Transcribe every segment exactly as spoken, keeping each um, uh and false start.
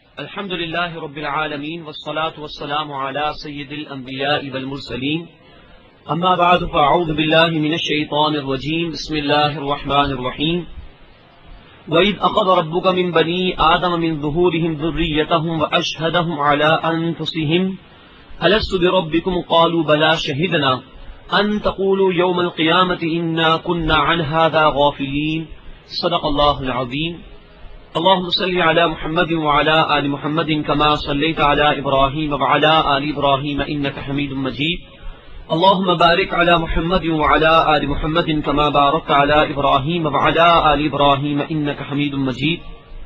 الحمد لله رب العالمين والصلاة والسلام على سيد الأنبياء والمرسلين أما بعد فأعوذ بالله من الشيطان الرجيم بسم الله الرحمن الرحيم وإذ أخذ ربك من بني آدم من ظهورهم ذريتهم وأشهدهم على أنفسهم ألست بربكم قالوا بلى شهدنا أن تقولوا يوم القيامة إنا كنا عن هذا غافلين صدق الله العظيم. اللهم صل على محمد وعلى آل محمد كما صليت على إبراهيم وعلى آل إبراهيم إنك حميد مجيد. اللهم بارك على محمد وعلى آل محمد كما باركت على إبراهيم وعلى آل إبراهيم إنك حميد مجيد.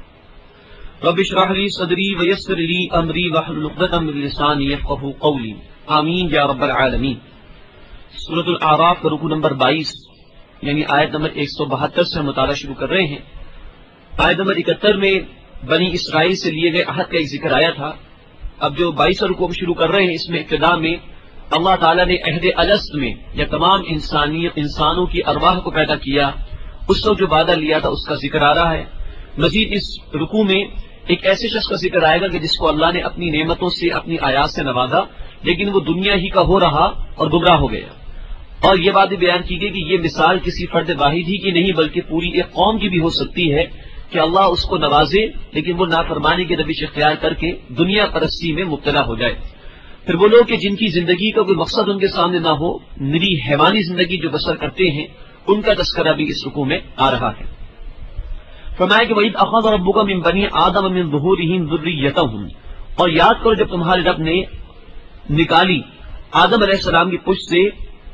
رب اشرح لي صدري ويسر لي أمري واحلل عقدة من لساني يفقهوا قولي. آمین یا رب العالمین. سورۃ الاعراف کا رکوع نمبر بائیس یعنی آیت نمبر ایک سو بہتر سے ہم مطالعہ شروع کر رہے ہیں. آیت نمبر اکہتر میں بنی اسرائیل سے لیے گئے عہد کا ایک ذکر آیا تھا. اب جو بائیس رکوع شروع کر رہے ہیں اس میں ابتدا میں اللہ تعالیٰ نے عہد الست میں یا تمام انسانی انسانوں کی ارواح کو پیدا کیا اس وقت جو وعدہ لیا تھا اس کا ذکر آ رہا ہے. مزید اس رکوع میں ایک ایسے شخص کا ذکر آئے گا کہ جس کو اللہ نے اپنی نعمتوں سے اپنی آیات سے نوازا لیکن وہ دنیا ہی کا ہو رہا اور گمراہ ہو گیا. اور یہ بات بیان کی گئی کہ یہ مثال کسی فرد واحد ہی کی نہیں بلکہ پوری ایک قوم کی بھی ہو سکتی ہے کہ اللہ اس کو نوازے لیکن وہ نافرمانی کی روش اختیار کر کے دنیا پرستی میں مبتلا ہو جائے. پھر وہ لوگ کہ جن کی زندگی کا کوئی مقصد ان کے سامنے نہ ہو، نری حیوانی زندگی جو بسر کرتے ہیں، ان کا تذکرہ بھی اس رکوع میں آ رہا ہے. فرمایا کہ وَإِذْ أَخَذَ رَبُّكَ مِن بَنِي آدَمَ مِن ظُهُورِهِمْ ذُرِّيَّتَهُمْ، اور یاد کرو جب تمہارے رب نے نکالی آدم علیہ السلام کی پشت سے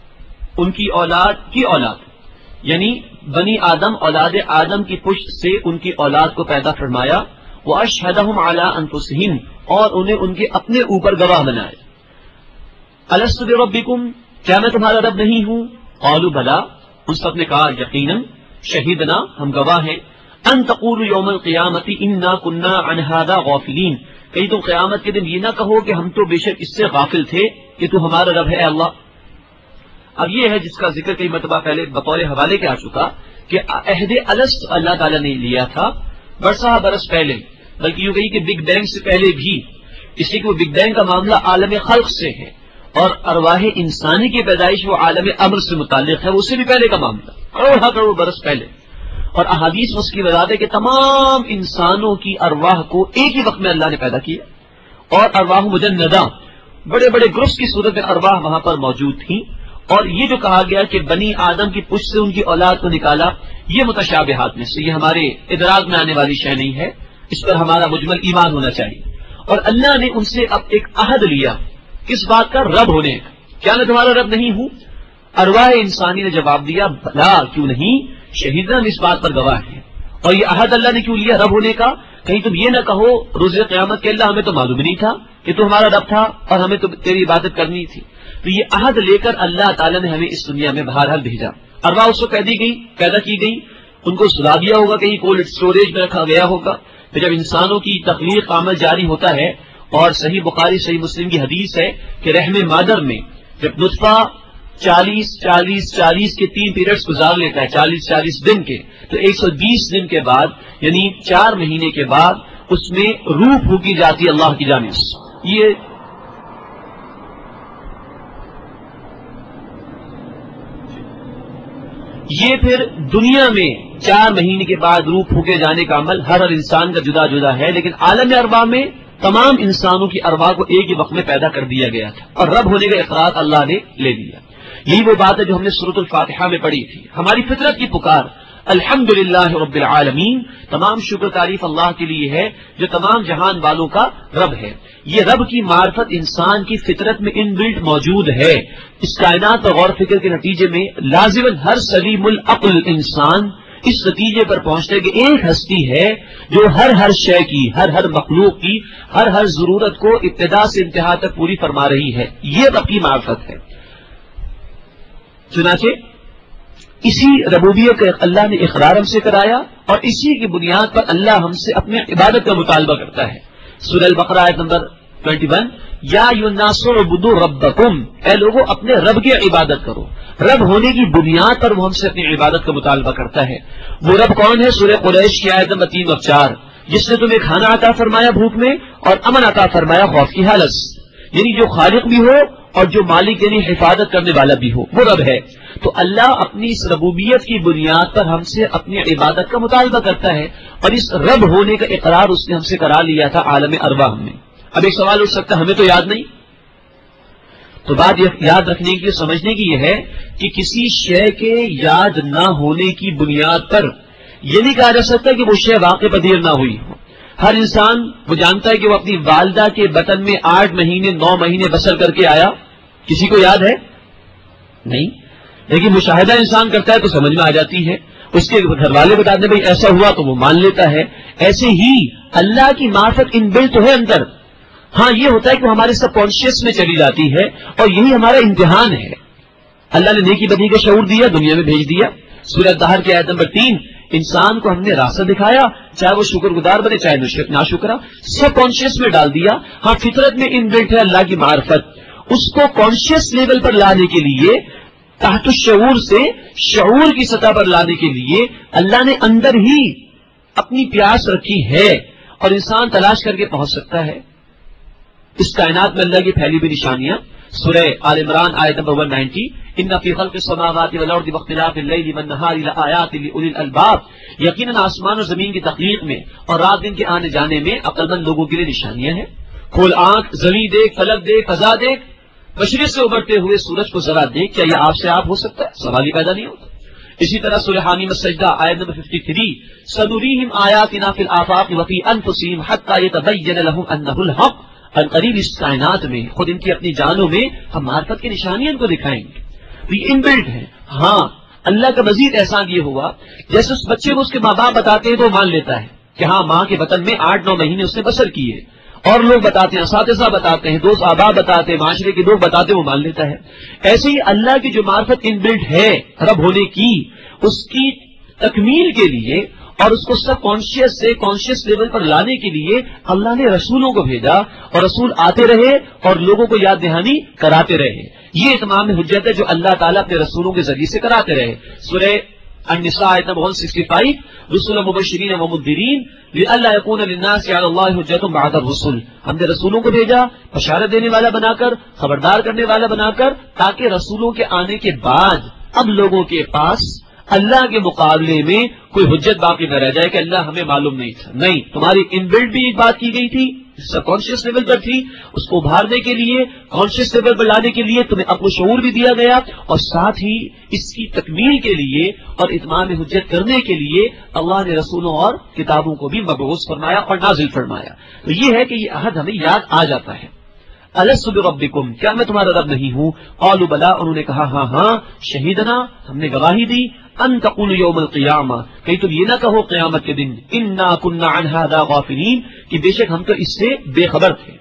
ان کی اولاد کی اولاد، یعنی بنی آدم اولاد آدم کی پشت سے ان کی اولاد کو پیدا فرمایا. وَأَشْهَدَهُمْ عَلَىٰ أَنفُسِهِمْ، اور انہیں ان کے اپنے اوپر گواہ بنائے. أَلَسْتُ بِرَبِّكُمْ، کیا میں تمہارا رب نہیں ہوں؟ قَالُوا بَلَىٰ، ان سب نے کہا یقیناً، شہیدنا، ہم گواہ ہیں. أَن تَقُولُوا يَوْمَ الْقِيَامَةِ إِنَّا كُنَّا عَنْ هَٰذَا غَافِلِينَ، کہیں تم قیامت کے دن یہ نہ کہو کہ ہم تو بے شک اس سے غافل تھے کہ تو ہمارا رب ہے اللہ. اب یہ ہے جس کا ذکر کئی مرتبہ پہلے بطور حوالے کے آ چکا کہ عہد الست اللہ تعالیٰ نے لیا تھا برسہ برس پہلے، بلکہ یوں کہی کہ بگ بینگ سے پہلے بھی، اس لیے کہ وہ بگ بینگ کا معاملہ عالم خلق سے ہے اور ارواح انسانی کی پیدائش وہ عالم امر سے متعلق ہے، وہ اس سے بھی پہلے کا معاملہ، کروڑ کروڑ برس پہلے. اور احادیث اس کی وضاحت ہے کہ تمام انسانوں کی ارواح کو ایک ہی وقت میں اللہ نے پیدا کیا اور ارواح مجندہ بڑے بڑے گروپس کی صورت میں ارواح وہاں پر موجود تھیں. اور یہ جو کہا گیا کہ بنی آدم کی پشت سے ان کی اولاد کو نکالا، یہ متشابہات میں سے، یہ ہمارے ادراک میں آنے والی شے نہیں ہے، اس پر ہمارا مجمل ایمان ہونا چاہیے. اور اللہ نے ان سے اب ایک عہد لیا کس بات کا؟ رب ہونے کا. کیا میں تمہارا رب نہیں ہوں؟ ارواح انسانی نے جواب دیا بھلا کیوں نہیں، شہیدنا ہم اس بات پر گواہ ہیں. اور یہ عہد اللہ نے کیوں لیا رب ہونے کا؟ کہیں تم یہ نہ کہو روز قیامت کے اللہ ہمیں تو معلوم نہیں تھا کہ تو ہمارا رب تھا اور ہمیں تو تیری عبادت کرنی تھی. تو یہ عہد لے کر اللہ تعالیٰ نے ہمیں اس دنیا میں بہرحال بھیجا. ارواح اس کو پیدا گئی پیدا کی گئی، ان کو سلا دیا ہوگا، کہیں کولڈ اسٹوریج میں رکھا گیا ہوگا. پھر جب انسانوں کی تخلیق کا عمل جاری ہوتا ہے، اور صحیح بخاری صحیح مسلم کی حدیث ہے کہ رحم مادر میں جب نطفہ چالیس چالیس چالیس کے تین پیریڈز گزار لیتا ہے، چالیس چالیس دن کے، تو ایک سو بیس دن کے بعد یعنی چار مہینے کے بعد اس میں روح پھونکی جاتی ہے اللہ کی جانب سے. یہ یہ پھر دنیا میں چار مہینے کے بعد روح پھونکے جانے کا عمل ہر ہر انسان کا جدا جدا ہے، لیکن عالم ارواح میں تمام انسانوں کی ارواح کو ایک ہی وقت میں پیدا کر دیا گیا تھا اور رب ہونے کا اقرار اللہ نے لے لیا. یہی وہ بات ہے جو ہم نے سورۃ الفاتحہ میں پڑھی تھی. ہماری فطرت کی پکار الحمدللہ رب العالمین، تمام شکر تعریف اللہ کے لیے ہے جو تمام جہان والوں کا رب ہے. یہ رب کی معرفت انسان کی فطرت میں ان بلٹ موجود ہے. اس کائنات اور غور فکر کے نتیجے میں لازماً ہر سلیم العقل انسان اس نتیجے پر پہنچتا ہے کہ ایک ہستی ہے جو ہر ہر شے کی، ہر ہر مخلوق کی ہر ہر ضرورت کو ابتدا سے انتہا تک پوری فرما رہی ہے. یہ رب کی معرفت ہے. چنانچہ اسی ربوبیت کا اللہ نے اقرار ہم سے کرایا اور اسی کی بنیاد پر اللہ ہم سے اپنے عبادت کا مطالبہ کرتا ہے. سورہ البقرہ آیت نمبر اکیس، یا ایھا الناس اعبدوا ربکم، اے لوگوں اپنے رب کی عبادت کرو. رب ہونے کی بنیاد پر وہ ہم سے اپنی عبادت کا مطالبہ کرتا ہے. وہ رب کون ہے؟ سورہ قریش کی آیت نمبر تین اور چار، جس نے تمہیں کھانا عطا فرمایا بھوک میں اور امن عطا فرمایا خوف کی حالت، یعنی جو خالق بھی ہو اور جو مالک یعنی حفاظت کرنے والا بھی ہو، وہ رب ہے۔ تو اللہ اپنی اس ربوبیت کی بنیاد پر ہم سے اپنی عبادت کا مطالبہ کرتا ہے، اور اس رب ہونے کا اقرار اس نے ہم سے کرا لیا تھا عالم ارواح میں۔ اب ایک سوال اٹھ سکتا ہے ہمیں تو یاد نہیں، تو بات یہ یاد رکھنے کی سمجھنے کی یہ ہے کہ کسی شے کے یاد نہ ہونے کی بنیاد پر یہ نہیں کہا جا سکتا کہ وہ شے واقع پذیر نہ ہوئی ہو۔ ہر انسان وہ جانتا ہے کہ وہ اپنی والدہ کے بطن میں آٹھ مہینے نو مہینے بسر کر کے آیا، کسی کو یاد ہے؟ نہیں، لیکن مشاہدہ انسان کرتا ہے تو سمجھ میں آ جاتی ہے، اس کے گھر والے بتاتے ہیں بھائی ایسا ہوا تو وہ مان لیتا ہے۔ ایسے ہی اللہ کی معرفت ان بل تو ہے اندر، ہاں یہ ہوتا ہے کہ وہ ہمارے سب کانشیس میں چلی جاتی ہے، اور یہی ہمارا امتحان ہے۔ اللہ نے نیکی بدی کا شعور دیا، دنیا میں بھیج دیا۔ سورہ دہر کی آیت نمبر تین، انسان کو ہم نے راستہ دکھایا، چاہے وہ شکر گزار بنے چاہے ناشکرا، سب کانشیس میں ڈال دیا۔ ہاں فطرت میں ان بلٹ ہے اللہ کی معرفت، اس کو کانشیس لیول پر لانے کے لیے، تحت الشعور سے شعور کی سطح پر لانے کے لیے اللہ نے اندر ہی اپنی پیاس رکھی ہے، اور انسان تلاش کر کے پہنچ سکتا ہے۔ اس کائنات میں اللہ کی پھیلی ہوئی نشانیاں، سورہ آل عمران آیت نمبر ایک سو نوے، ان فی خلق السماوات والارض واختلاف اللیل والنہار لآیات لأولی الالباب، یقیناً آسمان اور زمین کی تخلیق میں اور رات دن کے آنے جانے میں عقل مند لوگوں کے لیے نشانیاں ہیں۔ کھول آنکھ، زمین دیکھ، فلک دیکھ، فضا دیکھ، مشرق سے ابھرتے ہوئے سورج کو ذرا دیکھ، کیا یہ آپ سے آپ ہو سکتا ہے؟ سوال ہی پیدا نہیں ہوتا۔ اسی طرح سورہ حامیم السجدہ آیت نمبر ترپن، سنریہم آیاتنا فی الآفاق وفی انفسہم حتی یتبین لہم انہ الحق، ان قریب اس کائنات میں خود ان کی اپنی جانوں میں ہم معرفت کی نشانیاں ان کو دکھائیں گے۔ تو یہ ان بلٹ ہے۔ ہاں اللہ کا مزید احسان یہ ہوا، جیسے اس بچے کو اس کے ماں باپ بتاتے ہیں تو وہ مان لیتا ہے کہ ہاں ماں کے بطن میں آٹھ نو مہینے اس نے بسر کیے، اور لوگ بتاتے ہیں، اساتذہ بتاتے ہیں، دوست احباب بتاتے ہیں، معاشرے کے لوگ بتاتے ہیں، وہ مان لیتا ہے۔ ایسے ہی اللہ کی جو معرفت ان بلٹ ہے رب ہونے کی، اس کی تکمیل کے لیے اور اس کو سب کانشیس سے کانشیس لیول پر لانے کے لیے اللہ نے رسولوں کو بھیجا، اور رسول آتے رہے اور لوگوں کو یاد دہانی کراتے رہے۔ یہ اتمام حجت ہے جو اللہ تعالیٰ اپنے رسولوں کے ذریعے سے کراتے رہے۔ سورہ النساء آیت نمبر ایک سو پچاس، رسلا مبشرین ومنذرین لئلا یکون للناس علی اللہ حجۃ بعد الرسل، ہم نے رسولوں کو بھیجا بشارت دینے والا بنا کر، خبردار کرنے والا بنا کر، تاکہ رسولوں کے آنے کے بعد اب لوگوں کے پاس اللہ کے مقابلے میں کوئی حجت باقی نہ رہ جائے کہ اللہ ہمیں معلوم نہیں تھا۔ نہیں، تمہاری ان بلڈ بھی ایک بات کی گئی تھی، سب کانشیس لیول پر تھی، اس کو ابھارنے کے لیے، کانشیس لیول پر لانے کے لیے تمہیں عقل و شعور بھی دیا گیا، اور ساتھ ہی اس کی تکمیل کے لیے اور اتمام حجت کرنے کے لیے اللہ نے رسولوں اور کتابوں کو بھی مبعوث فرمایا اور نازل فرمایا۔ تو یہ ہے کہ یہ عہد ہمیں یاد آ جاتا ہے۔ الست بربکم، کیا میں تمہارا رب نہیں ہوں؟ قالوا بلا، انہوں نے کہا ہاں ہاں، شہیدنا، ہم نے گواہی دی، ان تقولوا یوم القیامہ، کہیں تم یہ نہ کہو قیامت کے دن، انا کنا عن ھذا غافلین، کہ بے شک ہم تو اس سے بے خبر تھے۔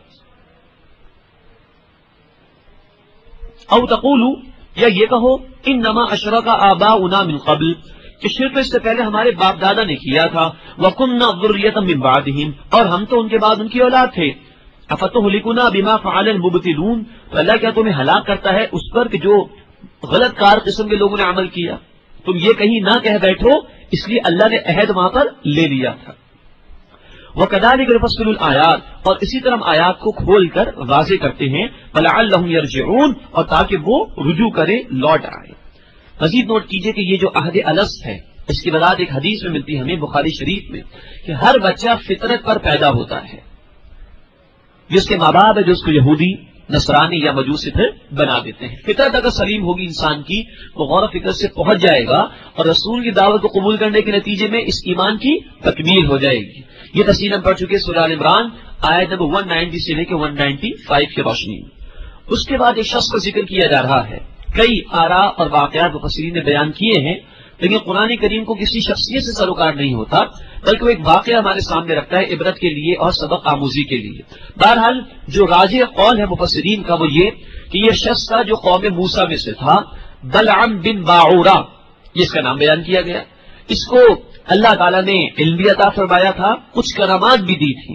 او تقولوا، یا یہ کہو، انما اشرک آباؤنا من قبل، کہ شرک اس سے پہلے ہمارے باپ دادا نے کیا تھا، وکنا ذریۃ من بعدہم، اور ہم تو ان کے بعد ان کی اولاد تھے۔ افتہلکنا بما فعل المبطلون، تو اللہ کیا تمہیں ہلاک کرتا ہے اس پر کہ جو غلط کار قسم کے لوگوں نے عمل کیا؟ تم یہ کہیں نہ کہہ بیٹھو، اس لیے اللہ نے عہد وہاں پر لے لیا تھا۔ وَكَذَلِكَ نُفَصِّلُ الْآيَاتِ، اور اسی طرح ہم آیات کو کھول کر واضح کرتے ہیں، وَلَعَلَّهُمْ يَرْجِعُونَ، اور تاکہ وہ رجوع کریں، لوٹ آئے۔ مزید نوٹ کیجئے کہ یہ جو عہد الست ہے، اس کی وضاحت ایک حدیث میں ملتی ہے ہمیں بخاری شریف میں، کہ ہر بچہ فطرت پر پیدا ہوتا ہے، جس کے ماں باپ ہے جو اس کو یہودی، نصرانی یا مجوسی پھر بنا دیتے ہیں۔ فطرت اگر سلیم ہوگی انسان کی، وہ غور و فکر سے پہنچ جائے گا، اور رسول کی دعوت کو قبول کرنے کے نتیجے میں اس ایمان کی تکمیل ہو جائے گی۔ یہ تفصیل ہم پڑھ چکے سورہ آل عمران آیت نمبر ایک سو نوے سے لے کے ایک سو پچانوے کی روشنی میں۔ اس کے بعد ایک شخص کا ذکر کیا جا رہا ہے، کئی آراء اور واقعات مفسرین نے بیان کیے ہیں، لیکن قرآن کریم کو کسی شخصیت سے سروکار نہیں ہوتا، بلکہ وہ ایک واقعہ ہمارے سامنے رکھتا ہے عبرت کے لیے اور سبق آموزی کے لیے۔ بہرحال جو راجح قول ہے مفسرین کا وہ یہ کہ یہ شخص تھا جو قوم موسیٰ میں سے تھا، بلعم بن باعورہ، یہ اس کا نام بیان کیا گیا۔ اس کو اللہ تعالیٰ نے علم بھی عطا فرمایا تھا، کچھ کرامات بھی دی تھی،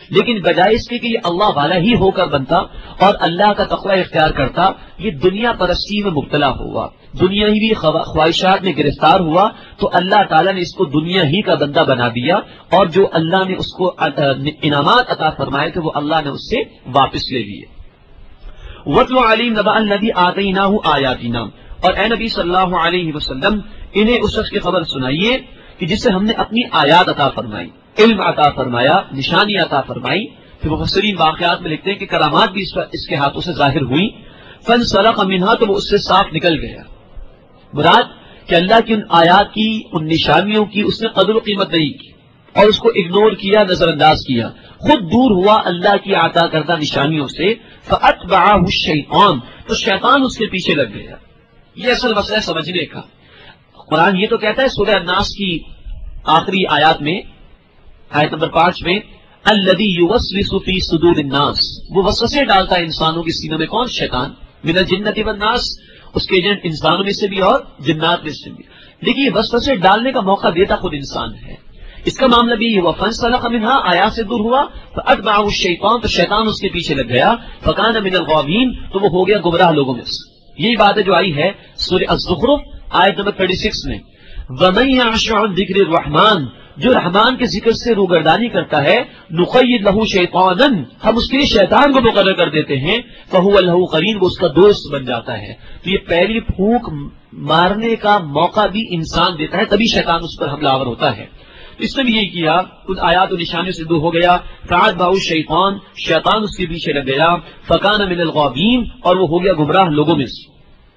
لیکن بجائے اس کے کہ یہ اللہ والا ہی ہو کر بنتا اور اللہ کا تقوی اختیار کرتا، یہ دنیا پرستی میں مبتلا ہوا، دنیا ہی بھی خواہشات میں گرفتار ہوا، تو اللہ تعالیٰ نے اس کو دنیا ہی کا بندہ بنا دیا، اور جو اللہ نے اس کو انعامات عطا فرمائے تھے وہ اللہ نے اس سے واپس لے لیے۔ وَاتْلُ عَلَيْهِمْ نَبَأَ الَّذِي آتَيْنَاهُ آيَاتِنَا، اور اے نبی صلی اللہ علیہ وسلم انہیں اس شخص کی خبر سنائیے کہ جس سے ہم نے اپنی آیات عطا فرمائی، علم عطا فرمایا، نشانی عطا فرمائی۔ پھر مفسرین واقعات میں لکھتے ہیں کہ کرامات بھی اس کے ہاتھوں سے ظاہر ہوئی، فانسلخ منہا، تو وہ اس سے صاف نکل گیا۔ مراد کہ اللہ کی ان آیات کی، ان نشانیوں کی اس نے قدر و قیمت نہیں کی اور اس کو اگنور کیا، نظر انداز کیا، خود دور ہوا اللہ کی عطا کردہ نشانیوں سے۔ فأتبعہ الشیطان، تو شیطان اس کے پیچھے لگ گیا۔ یہ اصل مسئلہ سمجھنے کا۔ قرآن یہ تو کہتا ہے سورہ الناس کی آخری آیات میں، آیت نمبر پانچ میں، الذی یوسوس فی صدور الناس، وہ وسوسے ڈالتا ہے انسانوں کے سینوں میں۔ کون؟ شیطان۔ من الجنۃ والناس، اس کے ایجنٹ انسانوں میں سے بھی اور جنات میں سے بھی۔ لیکن وسوسے ڈالنے کا موقع دیتا خود انسان ہے۔ اس کا معاملہ بھی یہ ہوا، فانسلخ منہا، آیات سے دور ہوا، فاتبعہ الشیطان، تو شیطان اس کے پیچھے لگ گیا، فکان من الغاوین، تو وہ ہو گیا گمراہ لوگوں میں سے۔ یہی بات ہے جو آئی ہے سورہ الزخرف آیت نمبر چھتیس میں، وَمَن يَعْشُ عَن ذِكْرِ الرَّحْمَٰنِ، جو رحمان کے ذکر سے روگردانی کرتا ہے، نُقَيِّضْ لَهُ شَيْطَانًا، ہم اس کے لیے شیطان کو مقرر کر دیتے ہیں، فَهُوَ لَهُ قَرِينٌ، وہ اس کا دوست بن جاتا ہے۔ تو یہ پہلی پھونک مارنے کا موقع بھی انسان دیتا ہے، تبھی شیطان اس پر حملہ آور ہوتا ہے۔ اس نے بھی یہی کیا، ان آیات و نشانیوں سے دور ہو گیا۔ فَأَتْبَعَهُ الشَّيْطَانُ، شیطان اس کے پیچھے لگ گیا، فَكَانَ مِنَ الْغَاوِينَ، اور وہ ہو گیا گمراہ لوگوں میں سے۔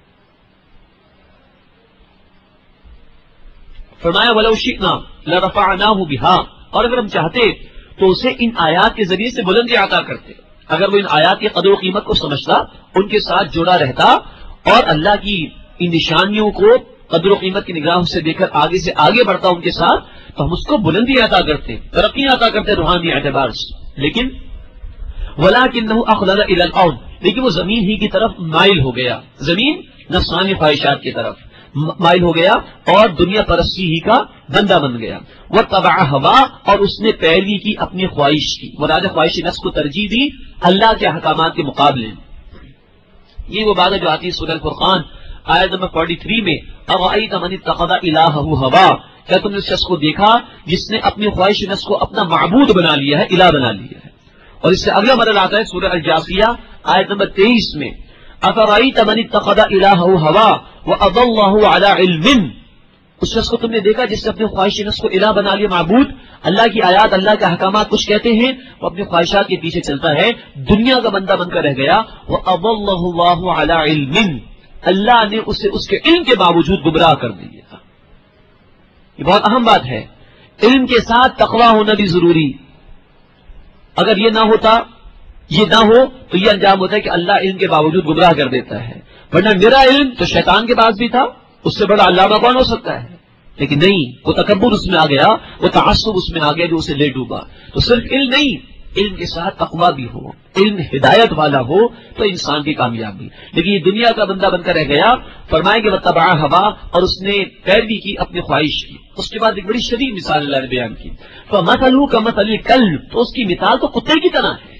فرمایا وَلَوْ شِئْنَا لَرَفَعْنَاهُ بِهَا، اور اگر ہم چاہتے تو اسے ان آیات کے ذریعے سے بلندی عطا کرتے، اگر وہ ان آیات کی قدر و قیمت کو سمجھتا، ان کے ساتھ جڑا رہتا اور اللہ کی ان نشانیوں کو قدر و قیمت کی نگاہوں سے دیکھ کر آگے سے آگے بڑھتا ان کے ساتھ، تو ہم اس کو بلندی عطا کرتے، ترقی عطا کرتے روحانی اعتبار سے۔ لیکن وَلَٰكِنَّهُ أَخْلَدَ إِلَى الْأَرْضِ، لیکن وہ زمین ہی کی طرف مائل ہو گیا، زمین نفسانی خواہشات کی طرف مائل ہو گیا اور دنیا پرستی ہی کا بندہ بن گیا۔ وَاتَّبَعَ هَوَاهُ، اور اس نے پیروی کی اپنی خواہش کی، مراد خواہش نفس کو ترجیح دی اللہ کے احکامات کے مقابلے میں۔ یہ وہ بات ہے جو آتی ہے سورہ الفرقان آیت نمبر تینتالیس میں، أَرَأَيْتَ مَنِ اتَّخَذَ إِلَٰهَهُ هَوَاهُ، کیا تم نے اس شخص کو دیکھا جس نے اپنی خواہش نفس کو اپنا معبود بنا لیا ہے، الہ بنا لیا ہے۔ اور اس سے اگلا مرحلہ آتا ہے سورہ الجاثیہ آیت نمبر تیئیس میں، أَفَرَأَيْتَ مَنِ اتَّخَذَ إِلَٰهَهُ هَوَاهُ وَأَضَلَّهُ عَلَىٰ عِلْمٍ، اس شخص کو تم نے دیکھا جس نے اپنی خواہش نفس کو الہ بنا لیا، معبود۔ اللہ کی آیات، اللہ کے احکامات کچھ کہتے ہیں، وہ اپنی خواہشات کے پیچھے چلتا ہے، دنیا کا بندہ بن کر رہ گیا۔ وَأَضَلَّهُ اللَّهُ عَلَىٰ عِلْمٍ، اللہ نے اسے اس کے علم کے باوجود گمراہ کر دیا۔ یہ بہت اہم بات ہے، علم کے ساتھ تقویٰ ہونا بھی ضروری۔ اگر یہ نہ ہوتا، یہ نہ ہو تو یہ انجام ہوتا ہے کہ اللہ علم کے باوجود گمراہ کر دیتا ہے۔ ورنہ میرا علم تو شیطان کے پاس بھی تھا، اس سے بڑا علامہ کون ہو سکتا ہے؟ لیکن نہیں، وہ تکبر اس میں آ گیا، وہ تعصب اس میں آ گیا جو اسے لے ڈوبا۔ تو صرف علم نہیں، علم کے ساتھ تقویٰ بھی ہو، علم ہدایت والا ہو تو انسان کی کامیابی۔ لیکن یہ دنیا کا بندہ بن کر رہ گیا، فرمائیں گے وَاتَّبَعَ هَوَاهُ، اور اس نے پیروی کی اپنی خواہش کی۔ اس کے بعد ایک بڑی شدید مثال اللہ نے بیان کی، فَمَثَلُهُ كَمَثَلِ الْكَلْبِ، تو اس کی مثال تو کتے کی طرح ہے۔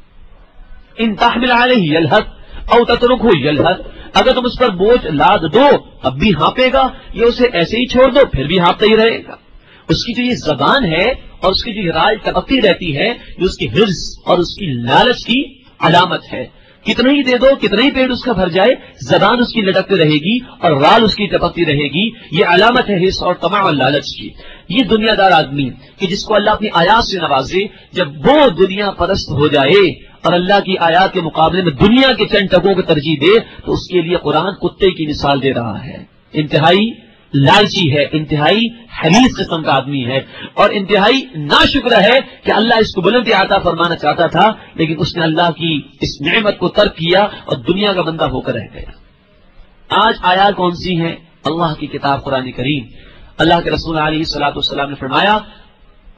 إِن تَحْمِلْ عَلَيْهِ يَلْهَثْ أَوْ تَتْرُكْهُ يَلْهَثْ، اگر تم اس پر بوجھ لاد دو اب بھی ہانپے گا، یا اسے ایسے ہی چھوڑ دو پھر بھی ہانپتا ہی رہے گا۔ اس کی جو یہ زبان ہے اور اس کی جو رائے ٹپکتی رہتی ہے، جو اس کی حرص اور اس کی لالچ کی علامت ہے۔ کتنا ہی دے دو، کتنا ہی پیٹ اس کا بھر جائے، زبان اس کی لٹکتی رہے گی اور رال اس کی ٹپکتی رہے گی۔ یہ علامت ہے حرص اور طمع اور لالچ کی۔ یہ دنیا دار آدمی کہ جس کو اللہ اپنی آیات سے نوازے، جب وہ دنیا پرست ہو جائے اور اللہ کی آیات کے مقابلے میں دنیا کے چند ٹکوں کو ترجیح دے، تو اس کے لیے قرآن کتے کی مثال دے رہا ہے۔ انتہائی لالچی ہے، انتہائی حریص قسم کا آدمی ہے، اور انتہائی ناشکر ہے کہ اللہ اس کو بلندی عطا فرمانا چاہتا تھا، لیکن اس نے اللہ کی اس نعمت کو ترک کیا اور دنیا کا بندہ ہو کر رہ گیا۔ آج آیات کون سی ہیں؟ اللہ کی کتاب قرآن کریم۔ اللہ کے رسول علیہ الصلوۃ والسلام نے فرمایا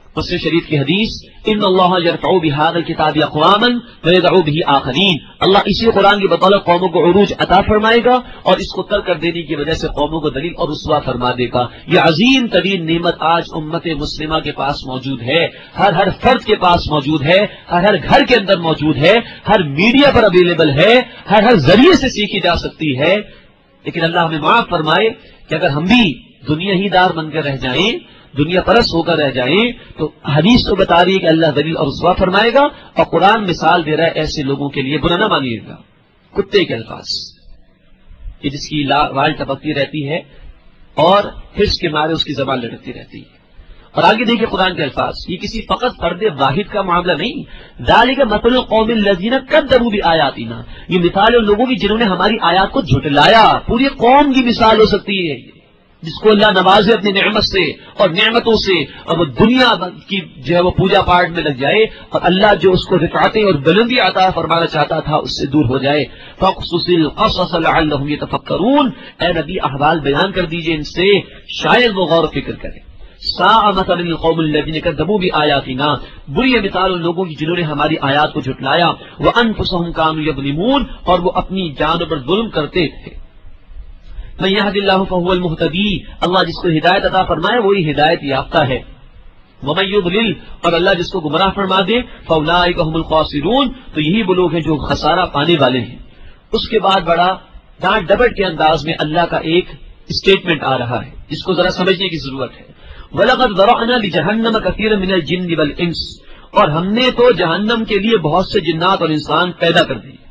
مسلم شریف کی حدیث، ان اللہ یرفع بہذا الکتاب اقواما ویدع بہ آخرین، اللہ اسی قرآن کی بدولت قوموں کو عروج عطا فرمائے گا اور اس کو ترک کر دینے کی وجہ سے قوموں کو دلیل اور رسوا فرما دے گا۔ یہ عظیم ترین نعمت آج امت مسلمہ کے پاس موجود ہے، ہر ہر فرد کے پاس موجود ہے، ہر ہر گھر کے اندر موجود ہے، ہر میڈیا پر اویلیبل ہے، ہر ہر ذریعے سے سیکھی جا سکتی ہے۔ لیکن اللہ ہمیں معاف فرمائے کہ اگر ہم بھی دنیا ہی دار بن کر رہ جائیں، دنیا پرست ہو کر رہ جائیں، تو حدیث تو بتا رہی ہے کہ اللہ دلیل اور رسوا فرمائے گا، اور قرآن مثال دے رہا ہے ایسے لوگوں کے لیے، برا نہ مانیے گا، کتے کے الفاظ کہ جس کی وال ٹپکتی رہتی ہے اور حرص کے مارے اس کی زبان لڑکتی رہتی ہے۔ اور آگے دیکھیے قرآن کے الفاظ، یہ کسی فقط فرد واحد کا معاملہ نہیں، ذالک مثل القوم الذین کذبوا بآیاتنا، یہ مثال ان لوگوں کی جنہوں نے ہماری آیات کو جھٹلایا، پوری قوم کی مثال ہو سکتی ہے جس کو اللہ نوازے اپنی نعمت سے اور نعمتوں سے، اور وہ دنیا کی جو ہے وہ پوجا پاٹ میں لگ جائے، اور اللہ جو اس کو رفعتیں اور بلندی عطا فرمانا چاہتا تھا اس سے دور ہو جائے۔ فاقصص القصص لعلهم يتفکرون، اے نبی احوال بیان کر دیجئے ان سے، شاید وہ غور و فکر کریں۔ ساء مثل القوم الذین کذبوا بآیاتنا، بری مثال ان لوگوں کی جنہوں نے ہماری آیات کو جھٹلایا، وانفسهم كانوا یظلمون، اور وہ اپنی جانوں پر ظلم کرتے تھے۔ من یہد اللہ فهو المہتدی، اللہ جس کو ہدایت عطا فرمائے وہی ہدایت یافتہ ہے۔ ومن یضلل، اور اللہ جس کو گمراہ فرما دے، فاولئک هم الخاسرون، تو یہی وہ لوگ ہیں جو خسارہ پانے والے ہیں۔ اس کے بعد بڑا ڈانٹ ڈپٹ کے انداز میں اللہ کا ایک اسٹیٹمنٹ آ رہا ہے جس کو ذرا سمجھنے کی ضرورت ہے۔ وَلَقَدْ ذَرَأْنَا لِجَهَنَّمَ كَثِيرًا مِنَ الْجِنِّ وَالْإِنسِ، اور ہم نے تو جہنم کے لیے بہت سے جنات اور انسان پیدا کر دیے۔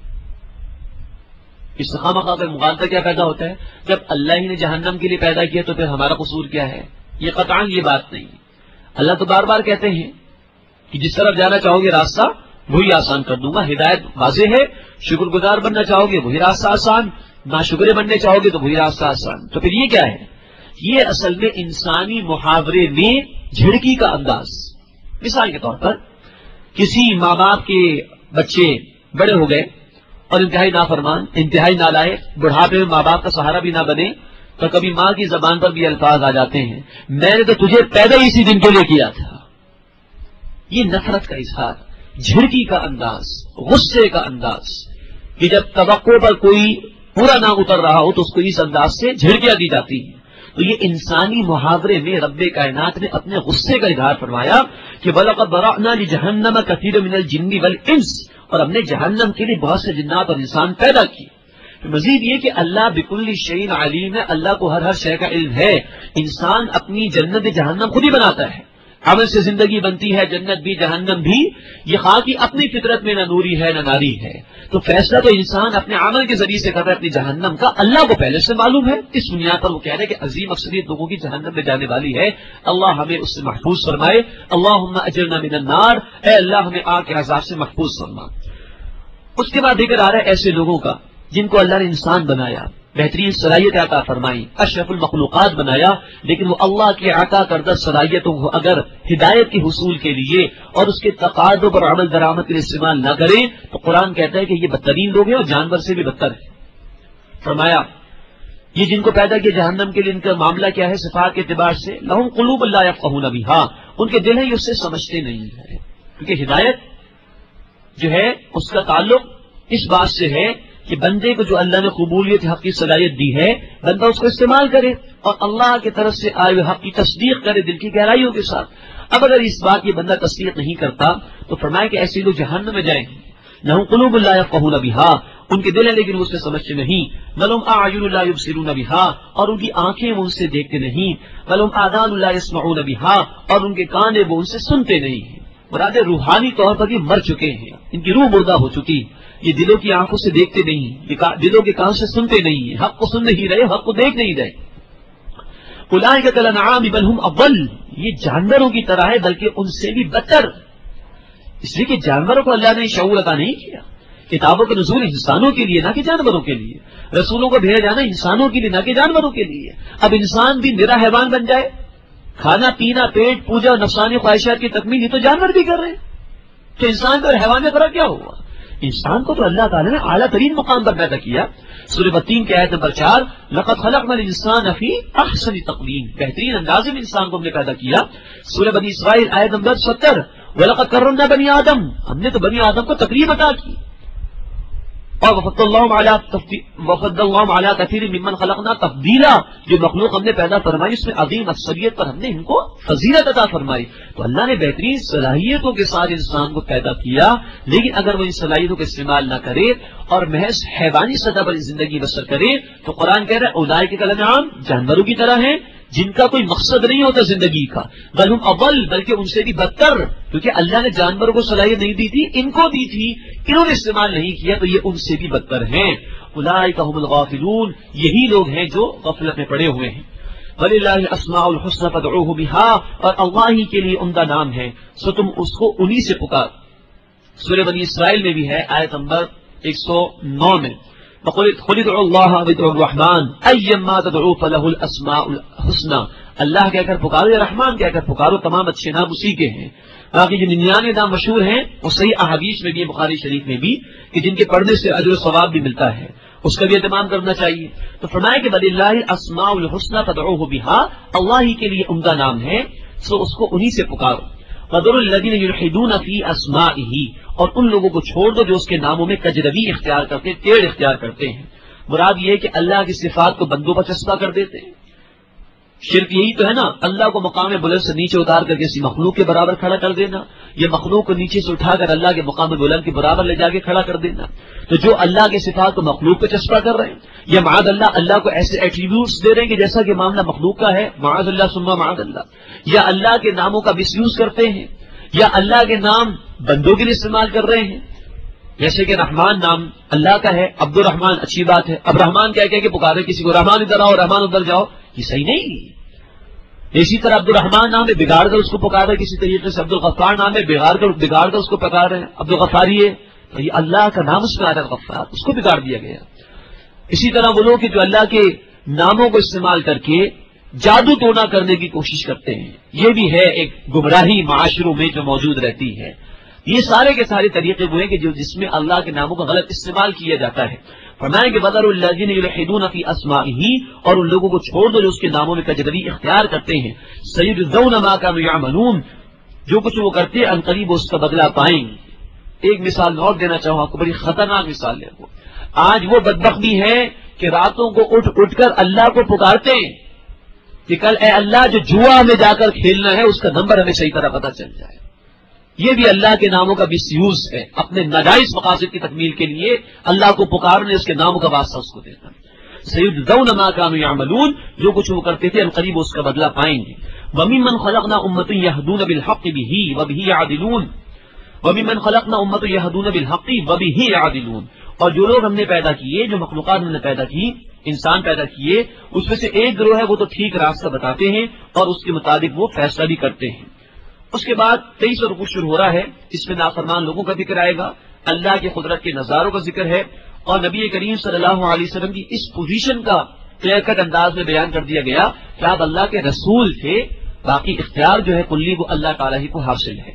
استقامہ کا پھر مغالطہ کیا پیدا ہوتا ہے، جب اللہ ہی نے جہنم کے لیے پیدا کیا تو پھر ہمارا قصور کیا ہے؟ یہ قطعاً یہ بات نہیں۔ اللہ تو بار بار کہتے ہیں کہ جس طرف جانا چاہو گے راستہ وہی آسان کر دوں گا، ہدایت واضح ہے، شکر گزار بننا چاہو گے وہی راستہ آسان، ناشکرے بننے چاہو گے تو وہی راستہ آسان۔ تو پھر یہ کیا ہے؟ یہ اصل میں انسانی محاورے میں جھڑکی کا انداز۔ مثال کے طور پر کسی ماں باپ کے بچے بڑے ہو گئے اور انتہائی نافرمان، انتہائی نالائق، بڑھاپے میں ماں باپ کا سہارا بھی نہ بنے، تو کبھی ماں کی زبان پر بھی الفاظ آ جاتے ہیں، میں نے تو تجھے پیدا ہی اسی دن کے لیے کیا تھا۔ یہ نفرت کا اظہار، جھڑکی کا انداز، غصے کا انداز، کہ جب توقع پر کوئی پورا نہ اتر رہا ہو تو اس کو اس انداز سے جھڑکیاں دی جاتی ہیں۔ تو یہ انسانی محاورے میں رب کائنات نے اپنے غصے کا اظہار فرمایا کہ وَلَقَدْ ذَرَأْنَا لِجَهَنَّمَ كَثِيرًا مِنَ الْجِنِّ وَالْإِنسِ، اور ہم نے جہنم کے لیے بہت سے جنات اور انسان پیدا کیے۔ مزید یہ کہ اللہ بکل شیء علیم ہے، اللہ کو ہر ہر شے کا علم ہے۔ انسان اپنی جنت جہنم خود ہی بناتا ہے، عمل سے زندگی بنتی ہے، جنت بھی جہنم بھی، یہ خواہ کی اپنی فطرت میں نہ نوری ہے نہ ناری ہے، تو فیصلہ تو انسان اپنے عمل کے ذریعے سے کر رہا ہے اپنی جہنم کا، اللہ کو پہلے سے معلوم ہے۔ اس بنیاد پر وہ کہہ رہے ہیں کہ عظیم اکثریت لوگوں کی جہنم میں جانے والی ہے، اللہ ہمیں اس سے محفوظ فرمائے۔ اللہم اجرنا من النار، اے اللہ ہمیں آگ کے عذاب سے محفوظ فرما۔ اس کے بعد ذکر آ رہا ہے ایسے لوگوں کا جن کو اللہ نے انسان بنایا، بہترین صلاحیت عطا فرمائی، اشرف المخلوقات بنایا، لیکن وہ اللہ کی عطا کردہ صلاحیتوں کو اگر ہدایت کے حصول کے لیے اور اس کے تقاضوں پر عمل درآمد کے لیے استعمال نہ کریں تو قرآن کہتا ہے کہ یہ بدترین لوگ ہیں اور جانور سے بھی بدتر ہے۔ فرمایا یہ جن کو پیدا کیا جہنم کے لیے ان کا معاملہ کیا ہے صفات کے اعتبار سے، لہم قلوب لا یفقہون بہا، ان کے دل ہیں یہ اس سے سمجھتے نہیں ہے، کیونکہ ہدایت جو ہے اس کا تعلق اس بات سے ہے کہ بندے کو جو اللہ نے قبولیت حق کی صلاحیت دی ہے بندہ اس کو استعمال کرے اور اللہ کی طرف سے آئے ہوئے حق کی تصدیق کرے دل کی گہرائیوں کے ساتھ۔ اب اگر اس بات یہ بندہ تصدیق نہیں کرتا تو فرمائے کہ ایسے لوگ جہنم میں جائیں گے۔ لہم قلوب لا یفقہون بہا، ان کے دل ہیں لیکن وہ اس سے سمجھتے نہیں، ولہم اعین لا یبصرون بہا، اور ان کی آنکھیں وہ ان سے دیکھتے نہیں، ولہم آذان لا یسمعون بہا، اور ان کے کان ہیں وہ ان سے سنتے نہیں ہیں۔ مراد روحانی طور پر یہ مر چکے ہیں، ان کی روح مردہ ہو چکی، یہ دلوں کی آنکھوں سے دیکھتے نہیں، یہ دلوں کے کان سے سنتے نہیں ہیں، حق کو سن نہیں رہے، حق کو دیکھ نہیں رہے۔ اولئک کالانعام بل هم اضل، یہ جانوروں کی طرح ہے بلکہ ان سے بھی بدتر، اس لیے کہ جانوروں کو اللہ نے شعور عطا نہیں کیا۔ کتابوں کا نزول انسانوں کے لیے نہ کہ جانوروں کے لیے، رسولوں کو بھیجا جانا انسانوں کے لیے نہ کہ جانوروں کے لیے۔ اب انسان بھی نرا حیوان بن جائے، کھانا پینا پیٹ پوجا نفسانی خواہشات کی تکمیل یہ تو جانور بھی کر رہے ہیں، تو انسان کا اور حیوان میں فرق کیا ہوا؟ انسان کو تو اللہ تعالیٰ نے اعلیٰ ترین مقام پر پیدا کیا. سورہ بتین کی آیت نمبر چار، لقد خلقنا الانسان فی احسن تقویم، بہترین انداز میں انسان کو ہم نے پیدا کیا. سورہ بنی اسرائیل آیت نمبر ستر، وَلَقَدْ كَرَّمْنَا بَنِي آدم، ہم نے تو بنی آدم کو تکریم عطا کی. اور وفضل اللہ علی وفضل اللہ علی کثیر ممن خلقنا تفضیلا، جو مخلوق ہم نے پیدا فرمائی اس میں عظیم اکثریت پر ہم نے ان کو فضیلت عطا فرمائی. تو اللہ نے بہترین صلاحیتوں کے ساتھ انسان کو پیدا کیا، لیکن اگر وہ ان صلاحیتوں کا استعمال نہ کرے اور محض حیوانی سطح پر زندگی بسر کرے تو قرآن کہہ رہا ہے اولئک کالانعام، جانوروں کی طرح ہیں جن کا کوئی مقصد نہیں ہوتا زندگی کا، بل ہم اول، بلکہ ان سے بھی بدتر، کیونکہ اللہ نے جانوروں کو صلاحیت نہیں دی تھی، ان کو دی تھی، انہوں نے استعمال نہیں کیا تو یہ ان سے بھی بدتر ہیں. اولئک هم الغافلون، یہی لوگ ہیں جو غفلت میں پڑے ہوئے ہیں. وَلِلَّهِ الْأَسْمَاءُ الْحُسْنَى فَادْعُوهُ بِهَا، اور اللہ ہی کے لیے عمدہ نام ہے سو تم اس کو انہی سے پکار. سورہ بنی اسرائیل میں بھی ہے آیت نمبر ایک سو نو میں، قُلِ ادْعُوا اللَّهَ أَوِ ادْعُوا الرَّحْمَٰنَ أَيًّمَّا تَدْعُوا فَلَهُ الْأَسْمَاءُ الْحُسْنَى، اللہ کہہ کر پکارو یا رحمان کہہ کر پکارو، تمام اچھے نام اسی کے ہیں. باقی جو ننیانوے نام مشہور ہیں وہ صحیح احادیث میں بھی، بخاری شریف میں بھی، کہ جن کے پڑھنے سے اجر و ثواب بھی ملتا ہے، اس کا بھی اہتمام کرنا چاہیے. تو فرمایا کہ وَلِلَّهِ الْأَسْمَاءُ الْحُسْنَى فَادْعُوهُ بِهَا، اللہ ہی کے لیے عمدہ نام ہے سو اس کو انہی سے پکارو. وَذَرُوا الَّذِينَ يُلْحِدُونَ فِي أَسْمَائِهِ، اور ان لوگوں کو چھوڑ دو جو اس کے ناموں میں کجروی اختیار کرتے ہیں، ٹیڑھ اختیار کرتے ہیں. مراد یہ ہے کہ اللہ کی صفات کو بندوں پر چسپا کر دیتے ہیں. شرک یہی تو ہے نا، اللہ کو مقام بلند سے نیچے اتار کر کسی مخلوق کے برابر کھڑا کر دینا، یا مخلوق کو نیچے سے اٹھا کر اللہ کے مقام بلند کے برابر لے جا کے کھڑا کر دینا. تو جو اللہ کے صفات کو مخلوق پہ چسپا کر رہے ہیں، یا معاذ اللہ اللہ کو ایسے ایٹریبیوٹس دے رہے ہیں کہ جیسا کہ معاملہ مخلوق کا ہے، معاذ اللہ ثم معاذ اللہ، یا اللہ کے ناموں کا مس یوز کرتے ہیں، یا اللہ کے نام بندوں کے لیے استعمال کر رہے ہیں. جیسے کہ رحمان نام اللہ کا ہے، عبد الرحمان اچھی بات ہے، اب رحمان کہہ کہ پکارے کسی کو، رحمان ادھر آؤ رحمان ادھر جاؤ، یہ صحیح نہیں. اسی طرح عبد الرحمان نام ہے، بگاڑ کر اس کو پکار رہے کسی طریقے سے. عبد الغفار نام ہے، بگاڑ کر بگاڑ کر اس کو پکار رہے ہیں عبد الغفاری ہے، تو یہ اللہ کا نام اس میں آ رہا ہے غفار، اس کو بگاڑ دیا گیا. اسی طرح وہ لوگ جو اللہ کے ناموں کو استعمال کر کے جادو ٹونا کرنے کی کوشش کرتے ہیں، یہ بھی ہے ایک گمراہی معاشروں میں جو موجود رہتی ہے. یہ سارے کے سارے طریقے وہ ہیں کہ جو جس میں اللہ کے ناموں کا غلط استعمال کیا جاتا ہے. فرمائیں کہ وَذَرُوا الَّذِينَ يُلْحِدُونَ فِي أَسْمَائِهِ، اور ان لوگوں کو چھوڑ دو جو اس کے ناموں میں کجروی اختیار کرتے ہیں. سَيُجْزَوْنَ مَا كَانُوا يَعْمَلُونَ، جو کچھ وہ کرتے ہیں عنقریب اس کا بدلہ پائیں گے. ایک مثال اور دینا چاہوں آپ کو، بڑی خطرناک مثال ہے وہ. آج وہ بدبخت بھی ہے کہ راتوں کو اٹھ اٹھ کر اللہ کو پکارتے ہیں کہ کل اے اللہ جو جوا ہمیں جا کر کھیلنا ہے اس کا نمبر ہمیں صحیح طرح پتہ چل جائے. یہ بھی اللہ کے ناموں کا مس یوز ہے، اپنے ناجائز مقاصد کی تکمیل کے لیے اللہ کو پکارنے، اس کے ناموں کا واسطہ اس کو دینا. سَيُجْزَوْنَ مَا كَانُوا يَعْمَلُونَ، جو کچھ وہ کرتے تھے عنقریب اس کا بدلہ پائیں گے. وَمِمَّنْ خَلَقْنَا أُمَّةً يَهْدُونَ بِالْحَقِّ بِهِ وَبِهِ يَعْدِلُونَ وَمِمَّنْ خَلَقْنَا أُمَّةً يَهْدُونَ بِالْحَقِّ وَبِهِ يَعْدِلُونَ، اور جو لوگ ہم نے پیدا کیے، جو مخلوقات ہم نے پیدا کی، انسان پیدا کیے، اس میں سے ایک گروہ ہے وہ تو ٹھیک راستہ بتاتے ہیں اور اس کے مطابق وہ فیصلہ بھی کرتے ہیں. اس کے بعد تیئیس رکوع شروع ہو رہا ہے، اس میں نافرمان لوگوں کا ذکر آئے گا، اللہ کی قدرت کے نظاروں کا ذکر ہے، اور نبی کریم صلی اللہ علیہ وسلم کی اس پوزیشن کا کلیئر کٹ انداز میں بیان کر دیا گیا کہ آپ اللہ کے رسول تھے، باقی اختیار جو ہے کلی وہ اللہ تعالیٰ ہی کو حاصل ہے.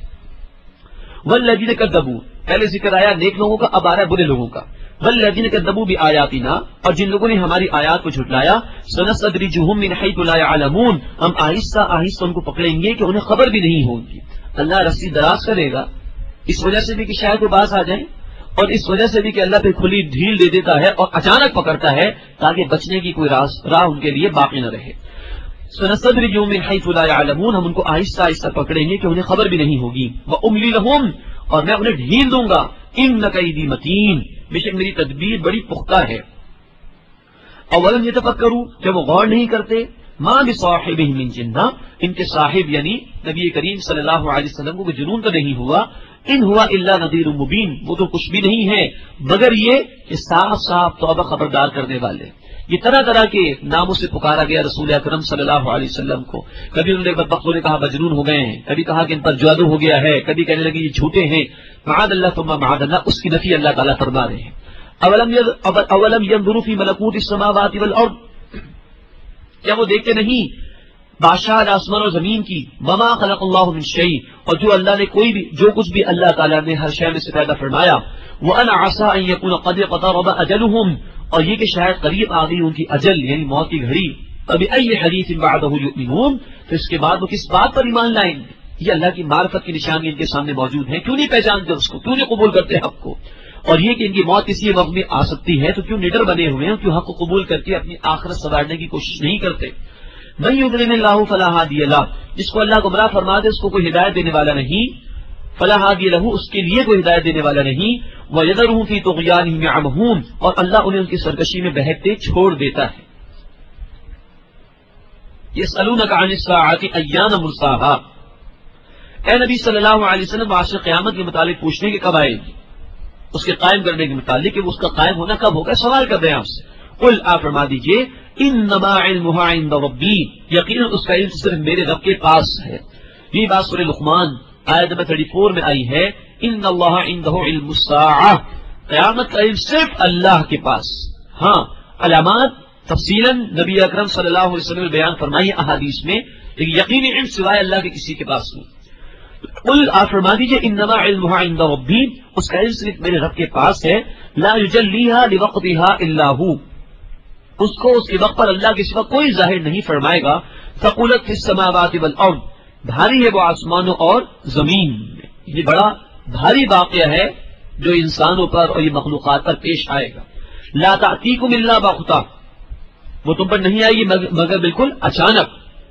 والذین کذبوا، پہلے ذکر آیا نیک لوگوں کا، اب آ رہا ہے برے لوگوں کا. والذین کذبوا بآیاتنا، اور جن لوگوں نے ہماری آیات کو جھٹلایا، سنستدرجهم من حیث لا يعلمون، ہم آہستہ آہستہ ان کو پکڑیں گے کہ انہیں خبر بھی نہیں ہوگی. اللہ رسی دراز کرے گا، اس وجہ سے بھی کہ شاید وہ باز آ جائیں، اور اس وجہ سے بھی کہ اللہ پہ کھلی ڈھیل دے دیتا ہے اور اچانک پکڑتا ہے تاکہ بچنے کی کوئی راہ ان کے لیے باقی نہ رہے. سنستدرجهم من حیث لا يعلمون، ہم ان کو آہستہ آہستہ پکڑیں گے کہ انہیں خبر بھی نہیں ہوگی. واملی لهم، اور میں انہیں ڈھیل دوں گا. ان کیدی متین، بے شک میری تدبیر بڑی پختہ ہے. اولم یتفکروا، جب وہ غور نہیں کرتے، ما بصاحبہ من جنہ، ان کے صاحب یعنی نبی کریم صلی اللہ علیہ وسلم کو جنون تو نہیں ہوا. ان ہوا الا نذیر مبین، وہ تو کچھ بھی نہیں ہے مگر یہ کہ صاف صاف توبہ خبردار کرنے والے. یہ طرح طرح کے ناموں سے پکارا گیا رسول اکرم صلی اللہ علیہ وسلم کو. کبھی انہوں نے بدبختوں نے کہا مجنون ہو گئے ہیں، کبھی کہا کہ ان پر جادو ہو گیا ہے، کبھی کہنے لگے یہ جھوٹے ہیں. معاذ اللہ ثم معاذ اللہ، اس کی نفی اللہ تعالیٰ فرما رہے ہیں. اولم ينظروا في ملکوت السماوات والارض، کیا وہ دیکھتے نہیں بادشاہ آسمان اور زمین کی، وما خلق اللہ من شیء، اور جو اللہ نے کوئی بھی جو کچھ بھی اللہ تعالیٰ نے ہر شے میں سے پیدا فرمایا، وَأَنَا عَسَىٰ أَن يَكُونَ قَدْ اقْتَرَبَ أَجَلُهُمْ، اور یہ کہ شاید قریب آ گئی ان کی اجل یعنی موت کی گھڑی، فَبِأَيِّ حَدِيثٍ بَعْدَهُ يُؤْمِنُونَ، تو اس کے بعد وہ کس بات پر ایمان لائیں گے؟ یہ اللہ کی معرفت کی نشانی ان کے سامنے موجود ہے، کیوں نہیں پہچانتے اس کو، کیوں نہیں قبول کرتے حق کو؟ اور یہ کہ ان کی موت کسی وقت میں آ سکتی ہے تو کیوں نڈر بنے ہوئے ہیں، کیوں حق کو قبول کر کے اپنی آخرت سنوارنے کی کوشش نہیں کرتے؟ من یضلل اللہ فلا ہادی لہ، جس کو اللہ گمراہ فرما دے اس کو کوئی ہدایت دینے والا نہیں، فلا ہادی لہ، اس کے لیے کوئی ہدایت دینے والا نہیں، وَيَذَرُهُمْ فِي طُغْيَانِهِمْ يَعْمَهُونَ، اور اللہ انہیں ان کی سرکشی میں بہکتے چھوڑ دیتا ہے۔ یسألونک عن الساعۃ ایان مرساها، اے نبی صلی اللہ علیہ وسلم معاشر قیامت کے متعلق پوچھنے کے کب آئے گی، اس کے قائم کرنے کے متعلق کہ اس کا قائم ہونا کب ہوگا، سوال کر رہے ہیں آپ سے۔ قل آپ فرما دیجئے انما علمها عند ربی، یقیناً اس کا علم صرف میرے رب کے پاس ہے۔ یہ بات سورہ لقمان آیت نمبر چوتیس میں آئی ہے، ان اللہ عنده علم الساعہ، قیامت کا علم صرف اللہ کے پاس۔ ہاں علامات تفصیلاً نبی اکرم صلی اللہ علیہ وسلم نے بیان فرمائی احادیث میں، لیکن یقینی علم سوائے اللہ کے کسی کے پاس نہیں۔ قل آپ فرما دیجئے انما علمها عند ربی، اس کا علم صرف میرے رب کے پاس ہے، لا یجلیها لوقتها الا هو، اس کو اس کے وقت پر اللہ کے سوا کوئی ظاہر نہیں فرمائے گا۔ ثقلت فی السماوات والارض، بھاری ہے وہ آسمانوں اور زمین میں، یہ بڑا بھاری واقعہ ہے جو انسانوں پر اور یہ مخلوقات پر پیش آئے گا۔ لا تأتیکم الا بغتہ، وہ تم پر نہیں آئے گی مگر بالکل اچانک۔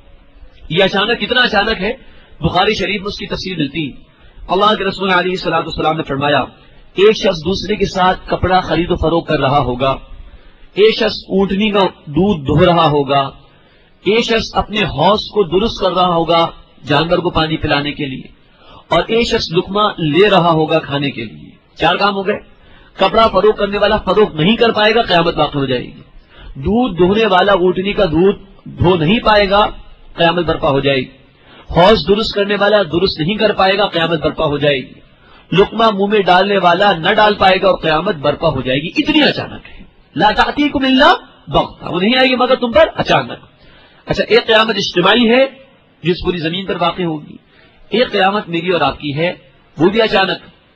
یہ اچانک کتنا اچانک ہے، بخاری شریف میں اس کی تفسیر ملتی۔ اللہ کے رسول علیہ الصلوۃ والسلام نے فرمایا، ایک شخص دوسرے کے ساتھ کپڑا خرید و فروخت کر رہا ہوگا، ایک شخص اونٹنی کا دودھ دھو رہا ہوگا، ایک شخص اپنے حوض کو درست کر رہا ہوگا جانور کو پانی پلانے کے لیے، اور ایک شخص لقمہ لے رہا ہوگا کھانے کے لیے۔ چار کام ہو گئے۔ کپڑا فروخت کرنے والا فروخت نہیں کر پائے گا، قیامت واقع ہو جائے گی۔ دودھ دھونے والا اونٹنی کا دودھ دھو نہیں پائے گا، قیامت برپا ہو جائے گی۔ حوض درست کرنے والا درست نہیں کر پائے گا، قیامت برپا ہو جائے گی۔ لقمہ منہ میں ڈالنے والا نہ ڈال پائے گا اور قیامت برپا ہو جائے گی۔ اتنی اچانک ہے۔ لا تأتیکم الا بغتہ، وہ نہیں آئے گی مگر تم پر اچانک۔ اچھا، ایک قیامت اجتماعی ہے جس پوری زمین پر واقع ہوگی، ایک قیامت میری اور آپ کی ہے، وہ بھی اچانک۔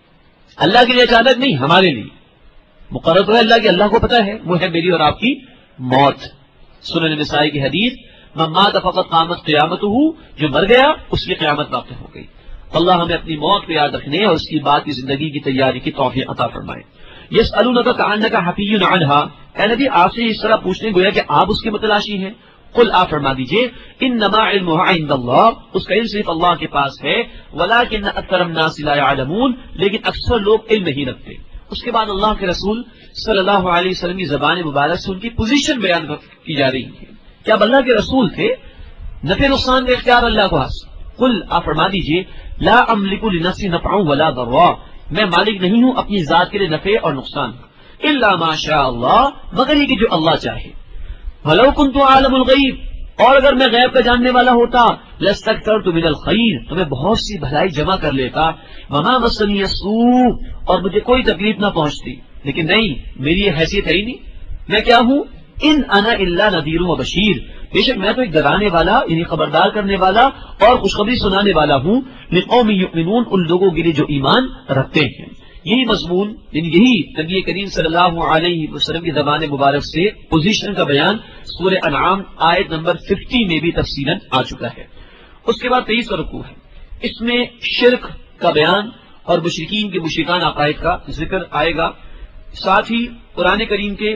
اللہ کے لیے اچانک نہیں، ہمارے لیے مقرر تو ہے اللہ کی، اللہ کو پتہ ہے، وہ ہے میری اور آپ کی موت۔ سنن نسائی کی حدیث، من مات فقط قامت قیامتہ، جو مر گیا اس کی قیامت واقع ہو گئی۔ اللہ ہمیں اپنی موت کو یاد رکھنے اور اس کی بعد کی زندگی کی تیاری کی توفیق عطا فرمائے۔ یسألونک کأنک حفی عنہا، اے نبی آپ سے اس طرح پوچھنے گویا کہ آپ اس کی متلاشی ہیں۔ قل آپ فرما دیجئے انما علمها عند اللہ، اس کا علم صرف اللہ کے پاس ہے، ولکن اکثر الناس لا يعلمون، لیکن اکثر لوگ علم نہیں رکھتے۔ اس کے بعد اللہ کے رسول صلی اللہ علیہ وسلم کی زبان مبارک سے ان کی پوزیشن بیان کی جا رہی ہے کہ اب اللہ کے رسول تھے، نفع نقصان کا اختیار اللہ کو حاصل۔ قل آپ فرما دیجئے لا املک لنفسی نفعا ولا ضرا، میں مالک نہیں ہوں اپنی ذات کے لیے نفع اور نقصان، الا ما شاء اللہ، مگر یہ کہ جو اللہ چاہے۔ ولو کنت عالم الغیب، اور اگر میں غیب کا جاننے والا ہوتا، لاستکثرت من الخیر، تو میں بہت سی بھلائی جمع کر لیتا، وما مسنی السوء، اور مجھے کوئی تکلیف نہ پہنچتی، لیکن نہیں، میری یہ حیثیت ہے ہی نہیں۔ میں کیا ہوں؟ ان انا الا نذیر و بشیر، بے شک میں تو ایک ڈرانے والا یعنی خبردار کرنے والا اور خوشخبری سنانے والا ہوں، لقوم یؤمنون، ان لوگوں کے لیے جو ایمان رکھتے ہیں۔ یہی مضمون یعنی یہی نبی کریم صلی اللہ علیہ وسلم کی زبان مبارک سے پوزیشن کا بیان سورہ انعام آیت نمبر پچاس میں بھی تفصیلاً آ چکا ہے۔ اس کے بعد تیئیس رکوع ہے، اس میں شرک کا بیان اور مشرکین کے مشرکان عقائد کا ذکر آئے گا، ساتھ ہی قرآن کریم کے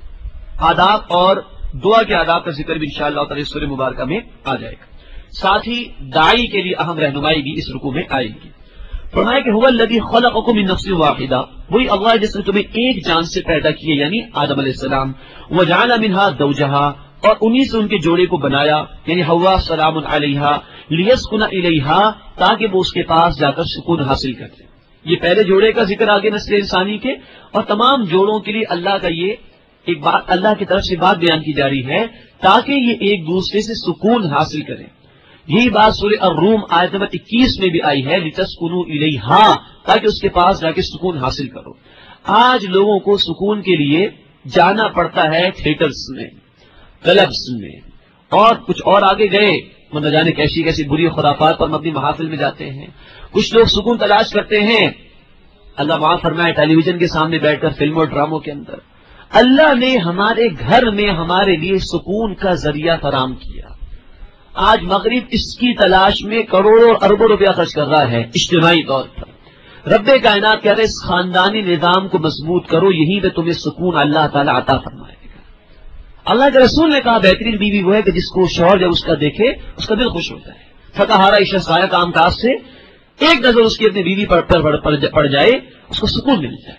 آداب اور دعا کے آداب کا ذکر بھی انشاءاللہ تعالی سورہ مبارکہ میں آ جائے گا، ساتھ ہی داعی کے لیے اہم رہنمائی بھی اس رکوع میں آئے گی۔ فرمایا کہ هو الذی خلقکم من نفس واحدہ، وہی اللہ جس نے تمہیں ایک جان سے پیدا کیے یعنی آدم علیہ السلام، وجعل منها زوجها، اور انہی سے ان کے جوڑے کو بنایا یعنی حوا سلام علیہا، لیسکن الیہا، تاکہ وہ اس کے پاس جا کر سکون حاصل کرتے۔ یہ پہلے جوڑے کا ذکر آگے نسل انسانی کے، اور تمام جوڑوں کے لیے اللہ کا یہ ایک بات، اللہ کی طرف سے بات بیان کی جا رہی ہے تاکہ یہ ایک دوسرے سے سکون حاصل کریں۔ یہی بات سورہ الروم آیت نمبر اکیس میں بھی آئی ہے، لتسکنوا الیہا، تاکہ اس کے پاس جا کے سکون حاصل کرو۔ آج لوگوں کو سکون کے لیے جانا پڑتا ہے تھیٹرز میں، کلبز میں، اور کچھ اور آگے گئے وہ نہ جانے کیسی کیسی بری خرافات پر مبنی محافل میں جاتے ہیں. کچھ لوگ سکون تلاش کرتے ہیں اللہ معاف فرمائے ٹیلی ویژن کے سامنے بیٹھ کر فلموں اور ڈراموں کے اندر. اللہ نے ہمارے گھر میں ہمارے لیے سکون کا ذریعہ فراہم کیا. آج مغرب اس کی تلاش میں کروڑوں اور اربوں روپیہ خرچ کر رہا ہے اجتماعی طور پر. رب کائنات کہہ رہے اس خاندانی نظام کو مضبوط کرو, یہیں پہ تمہیں سکون اللہ تعالیٰ عطا فرمائے گا. اللہ کے رسول نے کہا بہترین بیوی وہ ہے کہ جس کو شوہر جب اس کا دیکھے اس کا دل خوش ہوتا ہے. تھکا ہارا عشاء سایہ کام کاج سے ایک نظر اس کی اپنی بیوی پر پڑ جائے اس کو سکون مل جائے.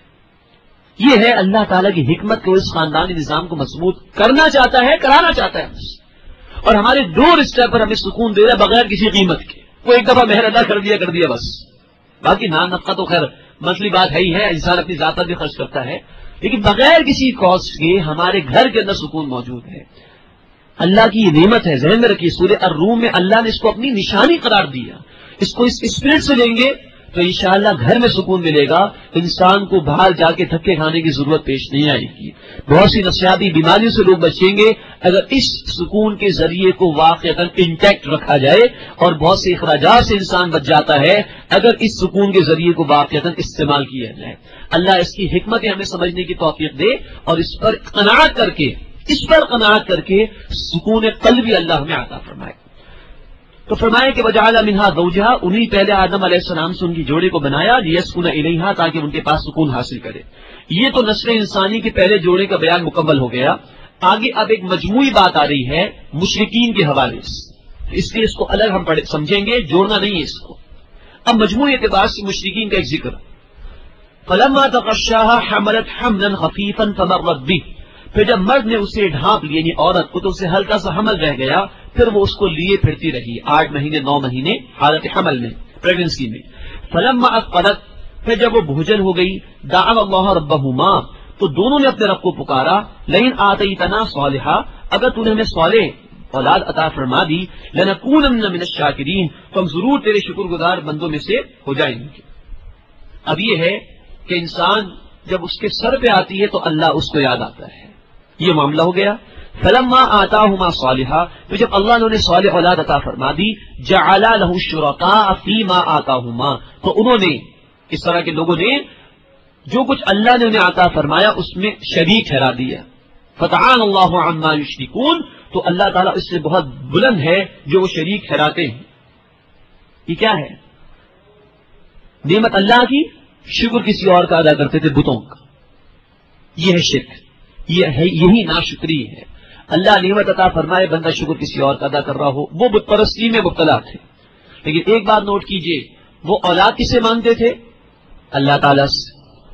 یہ ہے اللہ تعالیٰ کی حکمت کو اس خاندانی نظام کو مضبوط کرنا چاہتا ہے, کرانا چاہتا ہے, اور ہمارے ڈور اسٹیپ پر ہمیں سکون دے رہا ہے بغیر کسی قیمت کے. وہ ایک دفعہ مہر ادا کر دیا کر دیا بس. باقی نان نفقہ تو خیر مسئلہ بات ہے ہی ہے, انسان اپنی ذات پر بھی خرچ کرتا ہے, لیکن بغیر کسی کاسٹ کے ہمارے گھر کے اندر سکون موجود ہے. اللہ کی یہ نعمت ہے, ذہن میں رکھیے. سورہ الروم میں اللہ نے اس کو اپنی نشانی قرار دیا. اس کو اس اسپرٹ سے لیں گے تو انشاءاللہ گھر میں سکون ملے گا. انسان کو باہر جا کے دھکے کھانے کی ضرورت پیش نہیں آئے گی. بہت سی نفسیاتی بیماریوں سے لوگ بچیں گے اگر اس سکون کے ذریعے کو واقعتاً انٹیکٹ رکھا جائے, اور بہت سے اخراجات سے انسان بچ جاتا ہے اگر اس سکون کے ذریعے کو واقعتاً استعمال کیا جائے. اللہ اس کی حکمت ہمیں سمجھنے کی توفیق دے اور اس پر قناعت کر کے اس پر قناعت کر کے سکون قلبی اللہ ہمیں عطا فرمائے. تو فرمائے کہ وجعل منہا زوجہا, انہی پہلے آدم علیہ السلام سے ان کی جوڑے کو بنایا, لیسکن الیہا, تاکہ ان کے پاس سکون حاصل کرے. یہ تو نسل انسانی کے پہلے جوڑے کا بیان مکمل ہو گیا. آگے اب ایک مجموعی بات آ رہی ہے مشرکین کے حوالے سے, اس لیے اس کو الگ ہم پڑھے سمجھیں گے, جوڑنا نہیں ہے اس کو. اب مجموعی اعتبار سے مشرکین کا ایک ذکر. فلما تغشاها حملت حملا خفیفا فمرت به, پھر جب مرد نے اسے ڈھانپ لیا یعنی عورت کو تو اسے ہلکا سا حمل رہ گیا, پھر وہ اس کو لیے پھرتی رہی آٹھ مہینے نو مہینے حالت حمل میں, پریگنسی میں. فلما اثقلت, پھر جب وہ بھوجن ہو گئی, دعوا اللہ ربہما, تو دونوں نے اپنے رب کو پکارا, لئن آتیتنا صالحا, اگر تو نے ہمیں صالح اولاد عطا فرما دی, لنکونن من الشاکرین, تو ہم ضرور تیرے شکر گزار بندوں میں سے ہو جائیں گے. اب یہ ہے کہ انسان جب اس کے سر پہ آتی ہے تو اللہ اس کو یاد آتا ہے. یہ معاملہ ہو گیا. فلما آتاہما صالحا, تو جب اللہ نے انہیں صالح اولاد عطا فرما دی, جعل له الشرکاء فیما آتاہما, تو انہوں نے اس طرح کے لوگوں نے جو کچھ اللہ نے انہیں عطا فرمایا اس میں شریک ٹھہرا دیا. فتعالى اللہ عما یشرکون, تو اللہ تعالیٰ اس سے بہت بلند ہے جو وہ شریک ٹھہراتے ہیں. یہ کیا ہے؟ نعمت اللہ کی شکر کسی اور کا ادا کرتے تھے بتوں کا. یہ ہے شرک, یہ ہے یہی ناشکری ہے. اللہ نعمت عطا فرمائے, بندہ شکر کسی اور کا ادا کر رہا ہو, وہ بت پرستی میں مبتلا تھے. لیکن ایک بات نوٹ کیجئے, وہ اولاد کسے مانگتے تھے؟ اللہ تعالیٰ سے.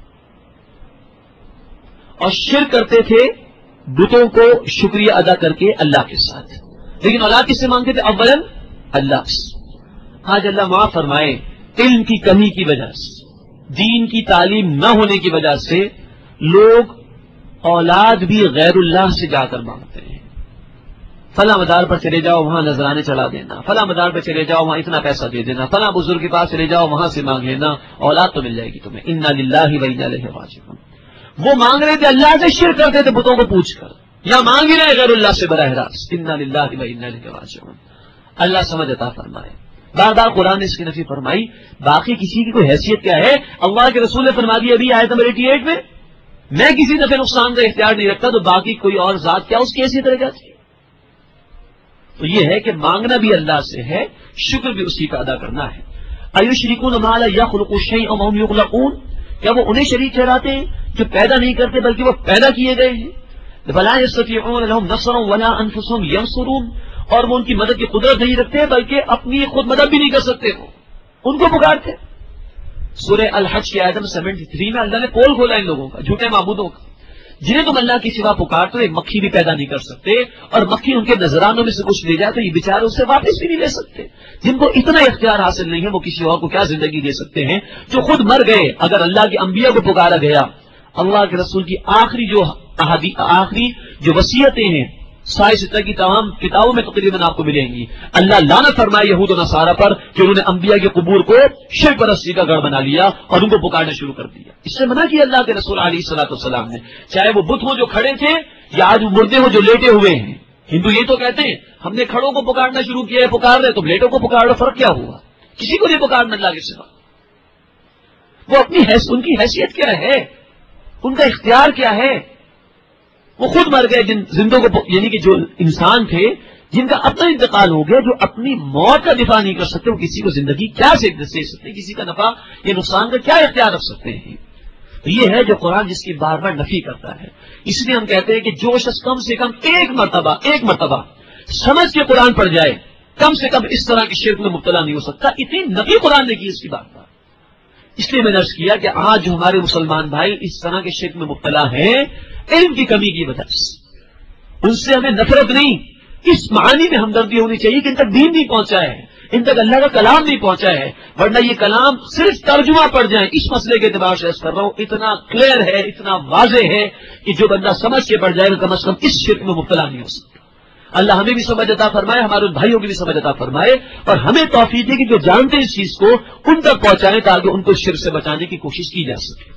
اور شرک کرتے تھے بتوں کو شکریہ ادا کر کے اللہ کے ساتھ. لیکن اولاد کسے مانگتے تھے؟ اولاً اللہ سے. آج اللہ معاف فرمائے علم کی کمی کی وجہ سے, دین کی تعلیم نہ ہونے کی وجہ سے لوگ اولاد بھی غیر اللہ سے جا کر مانگتے ہیں. فلاں مدار پر چلے جاؤ وہاں نذرانے چلا دینا, فلاں مدار پر چلے جاؤ وہاں اتنا پیسہ دے دینا, فلاں بزرگ کے پاس چلے جاؤ وہاں سے مانگ لینا, اولاد تو مل جائے گی تمہیں. انا للہ و انا الیہ راجعون. وہ مانگ رہے تھے اللہ سے, شرک کرتے تھے بتوں کو پوچھ کر, یا مانگ ہی رہے غیر اللہ سے براہ راست. انا للہ و انا الیہ راجعون. اللہ سمجھ عطا فرمائے. بار بار قرآن نے اس کی نفی فرمائی. باقی کسی کی کوئی حیثیت کیا ہے؟ اللہ کے رسول نے فرما دیا ابھی آیت نمبر اٹھاسی میں, میں کسی دفعہ نقصان کا اختیار نہیں رکھتا, تو باقی کوئی اور ذات کیا اس کی حیثیت رہ جاتی ہے؟ تو یہ ہے کہ مانگنا بھی اللہ سے ہے, شکر بھی اسی کا ادا کرنا ہے. ایشرکون ما لا یخلق شیئا وهم یخلقون, کیا وہ انہیں شریک ٹھہراتے ہیں جو پیدا نہیں کرتے بلکہ وہ پیدا کیے گئے ہیں؟ ولا یستطیعون لهم نصرا ولا انفسهم ینصرون, اور وہ ان کی مدد کی قدرت نہیں رکھتے بلکہ اپنی خود مدد بھی نہیں کر سکتے. وہ ان کو پکارتے. سورہ الحج کی آیت نمبر تہتر میں اللہ نے پول کھولا ان لوگوں کا, جھوٹے معبودوں کا, جنہیں تم اللہ کی سوا پکارتے ہو. ایک مکھی بھی پیدا نہیں کر سکتے, اور مکھی ان کے نذرانوں میں سے کچھ لے جائے تو یہ بیچارے اس سے واپس بھی نہیں لے سکتے. جن کو اتنا اختیار حاصل نہیں ہے وہ کسی اور کو کیا زندگی دے سکتے ہیں جو خود مر گئے. اگر اللہ کے انبیاء کو پکارا گیا, اللہ کے رسول کی آخری جو آخری جو وصیتیں ہیں سائے ستہ کی تمام کتابوں میں تقریباً آپ کو ملیں گی. اللہ لعنت فرمائے یہود و نصارہ پر کہ انہوں نے انبیاء کے قبور کو شرک پرستی کا گڑھ بنا لیا اور ان کو پکارنا شروع کر دیا. اس سے منع کیا اللہ کے رسول علیہ الصلوۃ والسلام نے, چاہے وہ بت ہوں جو کھڑے تھے یا آج وہ مردے ہوں جو لیٹے ہوئے ہیں. ہندو یہ تو کہتے ہیں ہم نے کھڑوں کو پکارنا شروع کیا ہے، پکار رہے تو لیٹوں کو پکار رہے، فرق کیا ہوا؟ کسی کو نہیں پکارنا اللہ کے سوا. وہ اپنی حیث ان کی حیثیت کیا ہے، ان کا اختیار کیا ہے؟ وہ خود مر گئے جن زندوں کو، یعنی کہ جو انسان تھے جن کا اپنا انتقال ہو گیا، جو اپنی موت کا دفاع نہیں کر سکتے، وہ کسی کو زندگی کیا سے سکتے، کسی کا نفع یا نقصان کا کیا اختیار رکھ سکتے ہیں؟ تو یہ ہے جو قرآن جس کی بار بار نفی کرتا ہے. اس لیے ہم کہتے ہیں کہ جو شخص کم سے کم ایک مرتبہ ایک مرتبہ سمجھ کے قرآن پڑھ جائے، کم سے کم اس طرح کی شرک میں مبتلا نہیں ہو سکتا. اتنی نفی قرآن نے کی اس کی بات پر. اس لیے میں نے عرض کیا کہ آج جو ہمارے مسلمان بھائی اس طرح کے شرک میں مبتلا ہیں، علم کی کمی کی وجہ سے. ان سے ہمیں نفرت نہیں، اس معنی میں ہمدردی ہونی چاہیے کہ ان تک دین نہیں پہنچا ہے، ان تک اللہ کا کلام نہیں پہنچا ہے. ورنہ یہ کلام صرف ترجمہ پڑ جائیں، اس مسئلے کے اعتبار سے عرض کر رہا ہوں، اتنا کلیئر ہے، اتنا واضح ہے کہ جو بندہ سمجھ کے پڑ جائے گا کم از کم اس شرک میں مبتلا نہیں ہو سکتا. اللہ ہمیں بھی سمجھ عطا فرمائے، ہمارے ان بھائیوں کی بھی سمجھ عطا فرمائے، اور ہمیں توفیق دے کہ جو جانتے ہیں اس چیز کو ان تک پہنچائیں تاکہ ان کو شرک سے بچانے کی کوشش کی جا سکے.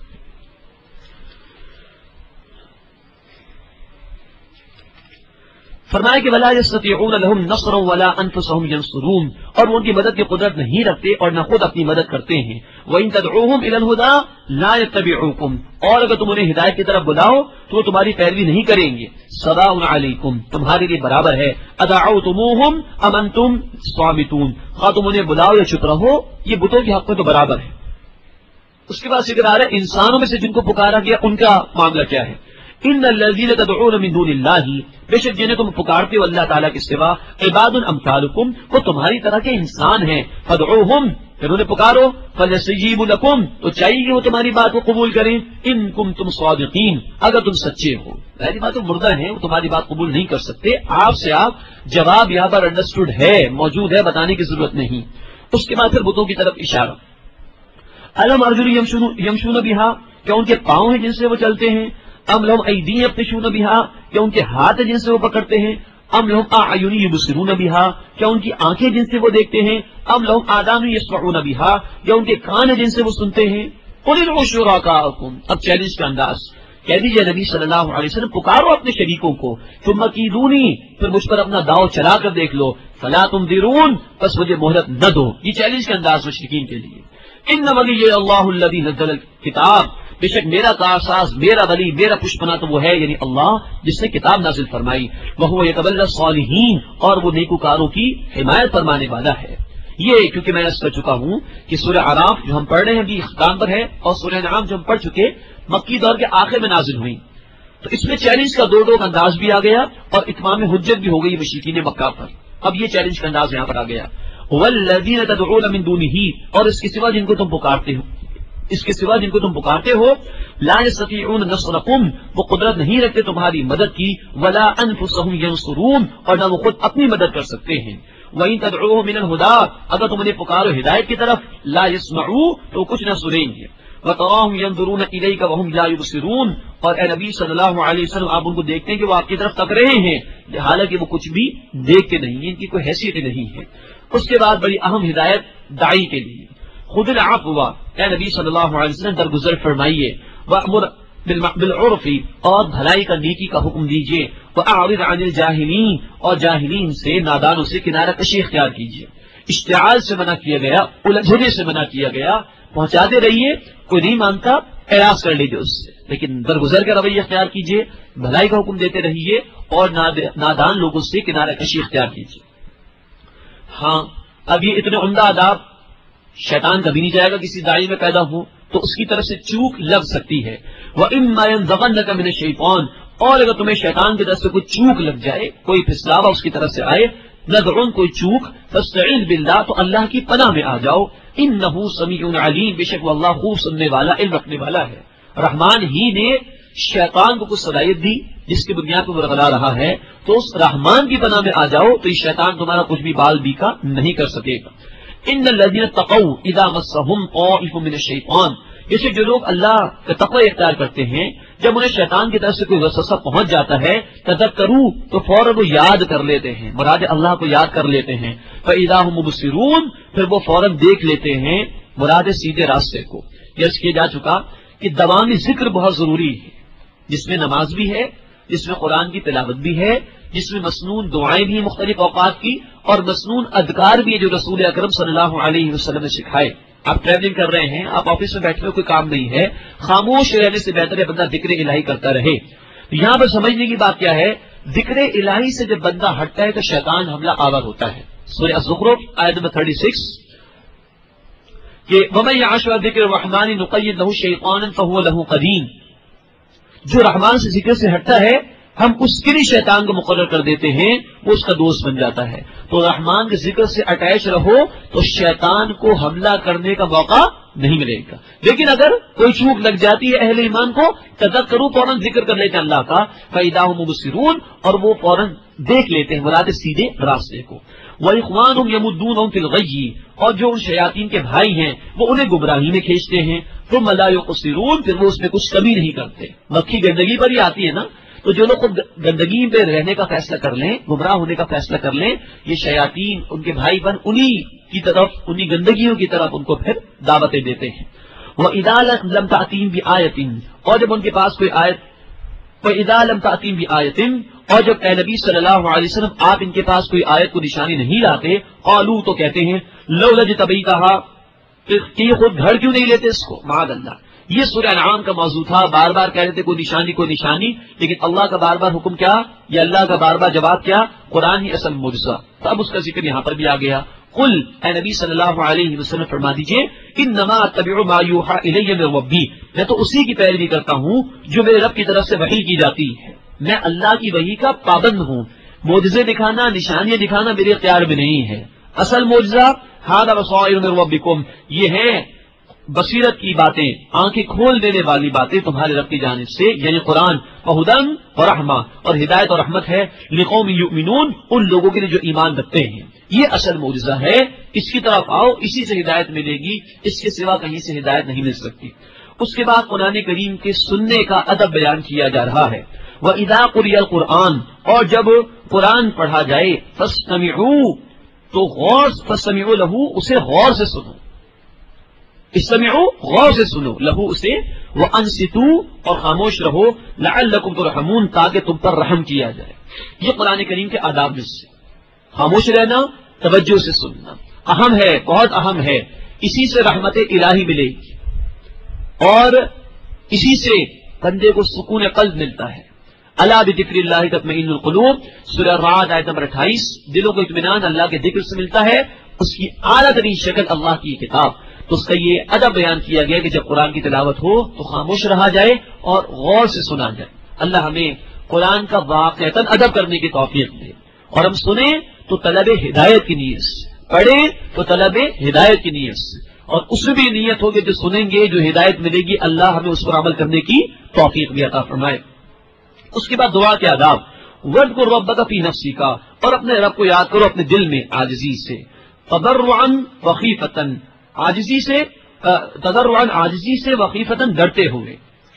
فرمایا کہ ولا يستطيعون لهم نصرا ولا انفسهم ينصرون، اور وہ ان کی مدد کی قدرت نہیں رکھتے اور نہ خود اپنی مدد کرتے ہیں. وَإِن تَدْعُوهُمْ إِلَى الْهُدَىٰ لَا يَتَّبِعُوكُمْ، اور اگر تم انہیں ہدایت کی طرف بلاؤ تو وہ تمہاری پیروی نہیں کریں گے. سواء علیکم، تمہارے لیے برابر ہے. أَدَعَوْتُمُوهُمْ أَمْ أَنْتُمْ صَامِتُونَ، خواہ تم انہیں بلاؤ یا چپ رہو، یہ بتوں کے حق میں تو برابر ہے. اس کے بعد ذکر آ رہا ہے انسانوں میں سے جن کو پکارا گیا ان کا معاملہ کیا ہے. ان الذین تدعون من دون اللہ، بے شک جنہیں تم پکارتے ہو اللہ تعالیٰ کے سوا، عباد امثالکم، وہ تمہاری طرح کے انسان ہیں. فدعوہم، پھر انہیں پکارو. فلیستجیبوا لکم، تو چاہیے کہ وہ تمہاری بات کو قبول کریں. ان کنتم صادقین، اگر تم سچے ہو. پہلی بات تو مردہ ہیں، وہ تمہاری بات قبول نہیں کر سکتے. آپ سے آپ جواب یہاں پر انڈرسٹوڈ ہے، موجود ہے، بتانے کی ضرورت نہیں. اس کے بعد پھر بتوں کی طرف اشارہ. الم ارجل یمشون بہا، کیا ان کے پاؤں ہیں جن سے وہ چلتے ہیں؟ ام لهم ایدی یبطشون بها، کیا ان کے ہاتھ ہیں جن سے وہ پکڑتے ہیں؟ ام لهم اعین یبصرون بها، کیا ان کی آنکھیں جن سے وہ دیکھتے ہیں؟ ام لهم آذان یسمعون بها، کیا ان کے کان ہیں جن سے وہ سنتے ہیں؟ قل ادعوا شرکاءکم، اب چیلنج کا انداز. کہہ دیجیے نبی صلی اللہ علیہ وسلم پکارو اپنے شریکوں کو. ثم کیدونی، پھر مجھ پر اپنا داؤ چلا کر دیکھ لو. فلا تنظرون، بس مجھے مہلت نہ دو. یہ چیلنج کا انداز مشرکین کے لیے. ان ولی اللہ الذی نزل الکتاب، بے شک میرا کارساز، میرا ولی، میرا پشپنا تو وہ ہے، یعنی اللہ جس نے کتاب نازل فرمائی. وہو یتولی الصالحین، اور وہ نیکوکاروں کی حمایت فرمانے والا ہے. یہ کیونکہ میں عرض کر چکا ہوں کہ سورہ اعراف جو ہم پڑھ رہے ہیں ابھی اختتام پر ہے، اور سورہ انعام جو ہم پڑھ چکے مکی دور کے آخر میں نازل ہوئی. تو اس میں چیلنج کا دو ٹوک انداز بھی آ گیا اور اتمام حجت بھی ہو گئی مشرکین مکہ پر. اب یہ چیلنج کا انداز یہاں پر آ گیا. والذین تدعون من دونہ، اور اس کے سوا جن کو تم پکارتے ہو، اس کے سوا جن کو تم پکارتے ہو، لا یستطیعون نصرکم، وہ قدرت نہیں رکھتے تمہاری مدد کی. ولا انفسهم ینصرون، اور نہ وہ خود اپنی مدد کر سکتے ہیں. وَإِن تَدْعُوهُمْ إِلَى الْهُدَىٰ، اگر تم انہیں پکارو ہدایت کی طرف، لا يسمعوا، تو کچھ نہ سنیں گے. وَتَرَاهُمْ يَنظُرُونَ إِلَيْكَ وَهُمْ لَا يُبْصِرُونَ، اور اے نبی صلی اللہ علیہ وسلم آپ ان کو دیکھتے ہیں کہ وہ آپ کی طرف تک رہے ہیں، حالانکہ وہ کچھ بھی دیکھتے نہیں ہیں، ان کی کوئی حیثیت نہیں ہے. اس کے بعد بڑی اہم ہدایت داعی کے لیے. خذ العفو، اے نبی صلی اللہ علیہ وسلم درگزر فرمائیے. وَأْمُرْ بالعرف، اور بھلائی کا نیکی کا حکم دیجیے. وَأَعْرِضْ عَنِ الْجَاهِلِينَ، اور جاہلین سے، نادانوں سے کنارہ کشی اختیار کیجیے. اشتعال سے منع کیا گیا، الجھنے سے منع کیا گیا. پہنچاتے رہیے، کوئی نہیں مانتا اعراض کر لیجیے اس سے، لیکن درگزر کا رویہ اختیار کیجیے، بھلائی کا حکم دیتے رہیے اور نادان لوگوں سے کنارہ کشی اختیار کیجیے. ہاں اب یہ اتنے عمدہ آداب شیطان کبھی نہیں جائے گا کسی داعی میں پیدا ہو تو اس کی طرف سے چوک لگ سکتی ہے. وَإِمَّا يَنزَغَنَّكَ مِنَ الشَّيْطَانِ، اور اگر تمہیں شیطان کی طرف سے کوئی چوک لگ جائے، کوئی پھسلاوا اس کی طرف سے آئے، نزغن کوئی چوک، فاستعذ باللہ، تو اللہ کی پناہ میں آ جاؤ. انہ سمیع علیم، بے شک وہ اللہ خوب سننے والا، علم رکھنے والا ہے. رحمان ہی نے شیطان کو کچھ صلاحیت دی جس کی بنیاد پر وہ رگلا رہا ہے، تو اس رحمان کی پناہ میں آ جاؤ تو یہ شیطان تمہارا کچھ بھی بال بیکا نہیں کر سکے گا. ان الذین تقوا اذا مسهم طائف من الشیطان، جیسے جو لوگ اللہ کا تقوی اختیار کرتے ہیں، جب انہیں شیطان کی طرف سے کوئی وسوسہ پہنچ جاتا ہے، تذکروا، تو فوراً وہ یاد کر لیتے ہیں، مراد اللہ کو یاد کر لیتے ہیں. فاذا هم مبصرون، پھر وہ فوراً دیکھ لیتے ہیں مراد سیدھے راستے کو. یہ کیا جا چکا کہ دوامی ذکر بہت ضروری ہے، جس میں نماز بھی ہے، جس میں قرآن کی تلاوت بھی ہے، جس میں مسنون دعائیں بھی ہیں مختلف اوقات کی، اور مسنون اذکار بھی ہے جو رسول اکرم صلی اللہ علیہ وسلم نے سکھائے۔ آپ ٹریولنگ کر رہے ہیں، آپ آفس میں بیٹھے ہوئے، کوئی کام نہیں ہے، خاموش رہنے سے بہتر ہے بندہ ذکر الہی کرتا رہے۔ یہاں پر سمجھنے کی بات کیا ہے، ذکر الہی سے جب بندہ ہٹتا ہے تو شیطان حملہ آور ہوتا ہے۔ سورہ الزخرف آیت نمبر چھتیس کہ وَمَن يَعْشُ عَن ذِكْرِ الرَّحْمَٰنِ نُقَيِّضْ لَهُ شَيْطَانًا فَهُوَ لَهُ قَرِينٌ، جو رحمان سے ذکر سے ہٹتا ہے ہم اس کے لیے شیطان کو مقرر کر دیتے ہیں، وہ اس کا دوست بن جاتا ہے۔ تو رحمان کے ذکر سے اٹیچ رہو تو شیطان کو حملہ کرنے کا موقع نہیں ملے گا۔ لیکن اگر کوئی چوک لگ جاتی ہے اہل ایمان کو، تذکروا فوراً ذکر کر لیتے ہیں اللہ کا، فَإِذَا هُم مُبْصِرُونَ، اور وہ فوراً دیکھ لیتے ہیں مراد سیدھے راستے کو۔ وَإِخْوَانُهُمْ يَمُدُّونَهُمْ فِي الْغَيِّ، اور جو ان شیاطین کے بھائی ہیں وہ انہیں گمراہی میں کھینچتے ہیں۔ ثُمَّ لَا يُقْصِرُونَ، پھر وہ اس میں کچھ کمی نہیں کرتے۔ مکھی گندگی پر ہی آتی ہے نا، تو جو لوگ خود گندگی پہ رہنے کا فیصلہ کر لیں، گمراہ ہونے کا فیصلہ کر لیں، یہ شیاطین ان کے بھائی بن انہی کی طرف، انہی گندگیوں کی طرف ان کو پھر دعوتیں دیتے ہیں۔ وَإِذَا لَمْ تَأْتِهِمْ بِآيَةٍ، اور جب ان کے پاس کوئی آیت، وَإِذَا لَمْ تَأْتِهِمْ بِآيَةٍ، اور جب اے نبی صلی اللہ علیہ وسلم آپ ان کے پاس کوئی آیت کو نشانی نہیں لاتے، قالوا، تو کہتے ہیں لولا جتبیتها، کہ یہ خود گھڑ کیوں نہیں لیتے اس کو، معاذ اللہ۔ یہ سورہ انعام کا موضوع تھا، بار بار کہہ رہے تھے کوئی نشانی کوئی نشانی، لیکن اللہ کا بار بار حکم کیا، یا اللہ کا بار بار جواب کیا، قرآن ہی اصل معجزہ۔ تو اب اس کا ذکر یہاں پر بھی آ گیا۔ قل، اے نبی صلی اللہ علیہ وسلم فرما دیجئے، انما اتبع ما یوحى الی من ربی، میں تو اسی کی پیروی کرتا ہوں جو میرے رب کی طرف سے وحی کی جاتی ہے۔ میں اللہ کی وحی کا پابند ہوں، معجزے دکھانا، نشانیاں دکھانا میرے اختیار میں نہیں ہے۔ اصل معجزہ ھذا بصائر من ربکم، یہ ہے بصیرت کی باتیں، آنکھیں کھول دینے والی باتیں تمہارے رب کی جانب سے، یعنی قرآن، وہدن ورحمہ، اور ہدایت اور رحمت ہے، لقوم یؤمنون، ان لوگوں کے لیے جو ایمان رکھتے ہیں۔ یہ اصل معجزہ ہے، اس کی طرف آؤ، اسی سے ہدایت ملے گی، اس کے سوا کہیں سے ہدایت نہیں مل سکتی۔ اس کے بعد قرآن کریم کے سننے کا ادب بیان کیا جا رہا ہے۔ وَإِذَا قُرِئَ الْقُرْآنُ، اور جب قرآن پڑھا جائے، فَاسْتَمِعُوا، تو غور، فَاسْتَمِعُوا لَهُ، اسے غور سے سنو، استمعوا، غور سے سنو، لہو اسے، وَأَنصِتُوا، اور خاموش رہو، لَعَلَّكُمْ تُرْحَمُونَ، تاکہ تم پر رحم کیا جائے۔ یہ قرآن کریم کے آداب میں سے خاموش رہنا، توجہ سے سننا اہم ہے، بہت اہم ہے، اسی سے رحمت الہی ملے گی، اور اسی سے بندے کو سکون قلب ملتا ہے۔ الا بذکر اللہ تطمئن القلوب، سورہ الرعد آیت نمبر اٹھائیس، دلوں کو اطمینان اللہ کے ذکر سے ملتا ہے، اس کی اعلیٰ ترین شکل اللہ کی کتاب۔ تو اس کا یہ ادب بیان کیا گیا کہ جب قرآن کی تلاوت ہو تو خاموش رہا جائے اور غور سے سنا جائے۔ اللہ ہمیں قرآن کا واقعتاً ادب کرنے کی توفیق دے، اور ہم سنیں تو طلب ہدایت کی نیت سے، پڑھیں تو طلب ہدایت کی نیت سے، اور اس میں بھی نیت ہوگی جو سنیں گے جو ہدایت ملے گی، اللہ ہمیں اس پر عمل کرنے کی توفیق بھی عطا فرمائے۔ اس کے بعد دعا کے آداب، وَاذْكُر رَبَّكَ فِي نَفْسِكَ، اور اپنے رب کو یاد کرو اپنے دل میں عاجزی سے، تضرعاً وخیفتاً، عاجزی سے، تضرعاً عاجزی سے، وخیفتاً ڈرتے ہوئے،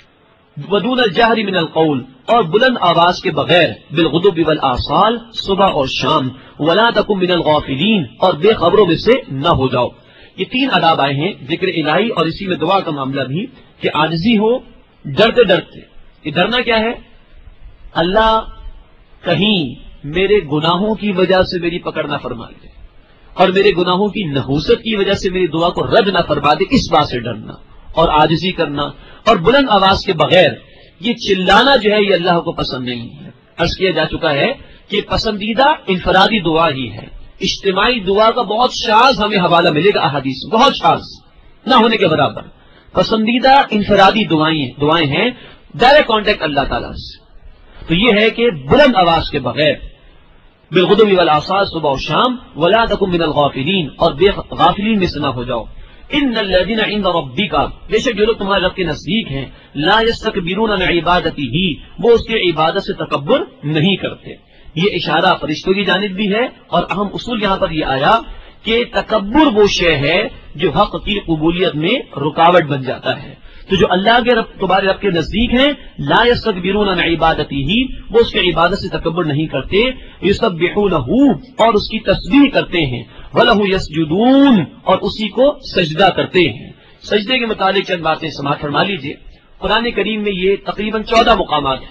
ودون الجہر من القول، اور بلند آواز کے بغیر، بالغدو والآصال، صبح اور شام، ولا تکن من الغافلین، اور بے خبروں میں سے نہ ہو جاؤ۔ یہ تین آداب آئے ہیں ذکر الہی، اور اسی میں دعا کا معاملہ بھی کہ عاجزی ہو، ڈرتے ڈرتے۔ یہ ڈرنا کیا ہے؟ اللہ کہیں میرے گناہوں کی وجہ سے میری پکڑ نہ فرما دے، اور میرے گناہوں کی نحوست کی وجہ سے میری دعا کو رد نہ فرما دے، اس بات سے ڈرنا اور عاجزی کرنا، اور بلند آواز کے بغیر۔ یہ چلانا جو ہے یہ اللہ کو پسند نہیں ہے۔ عرض کیا جا چکا ہے کہ پسندیدہ انفرادی دعا ہی ہے، اجتماعی دعا کا بہت شاذ ہمیں حوالہ ملے گا احادیث، بہت شاذ، نہ ہونے کے برابر۔ پسندیدہ انفرادی دعائیں دعائیں ہیں ڈائریکٹ کانٹیکٹ اللہ تعالیٰ سے، تو یہ ہے کہ بلند آواز کے بغیر، بالغدو والآصال، صبح و شام، ولا تکن من الغافلین، اور بے غافلین میں سے نہ ہو جاؤ۔ ان الذین عند ربک، بے شک جو لوگ تمہارے رب کے نزدیک ہیں، لا یستکبرون عن عبادتہ، وہ اس کی عبادت سے تکبر نہیں کرتے۔ یہ اشارہ فرشتوں کی جانب بھی ہے، اور اہم اصول یہاں پر یہ آیا کہ تکبر وہ شے ہے جو حق کی قبولیت میں رکاوٹ بن جاتا ہے۔ تو جو اللہ کے رب تمہارے رب کے نزدیک ہیں، لا یستکبرون عن عبادتہ، وہ اس کی عبادت سے تکبر نہیں کرتے، یسبحونہ، اور اس کی تسبیح کرتے ہیں، وَلَهُ یسجدون، اور اسی کو سجدہ کرتے ہیں۔ سجدے کے متعلق چند باتیں سماعت فرما لیجیے۔ قرآن کریم میں یہ تقریباً چودہ مقامات ہیں،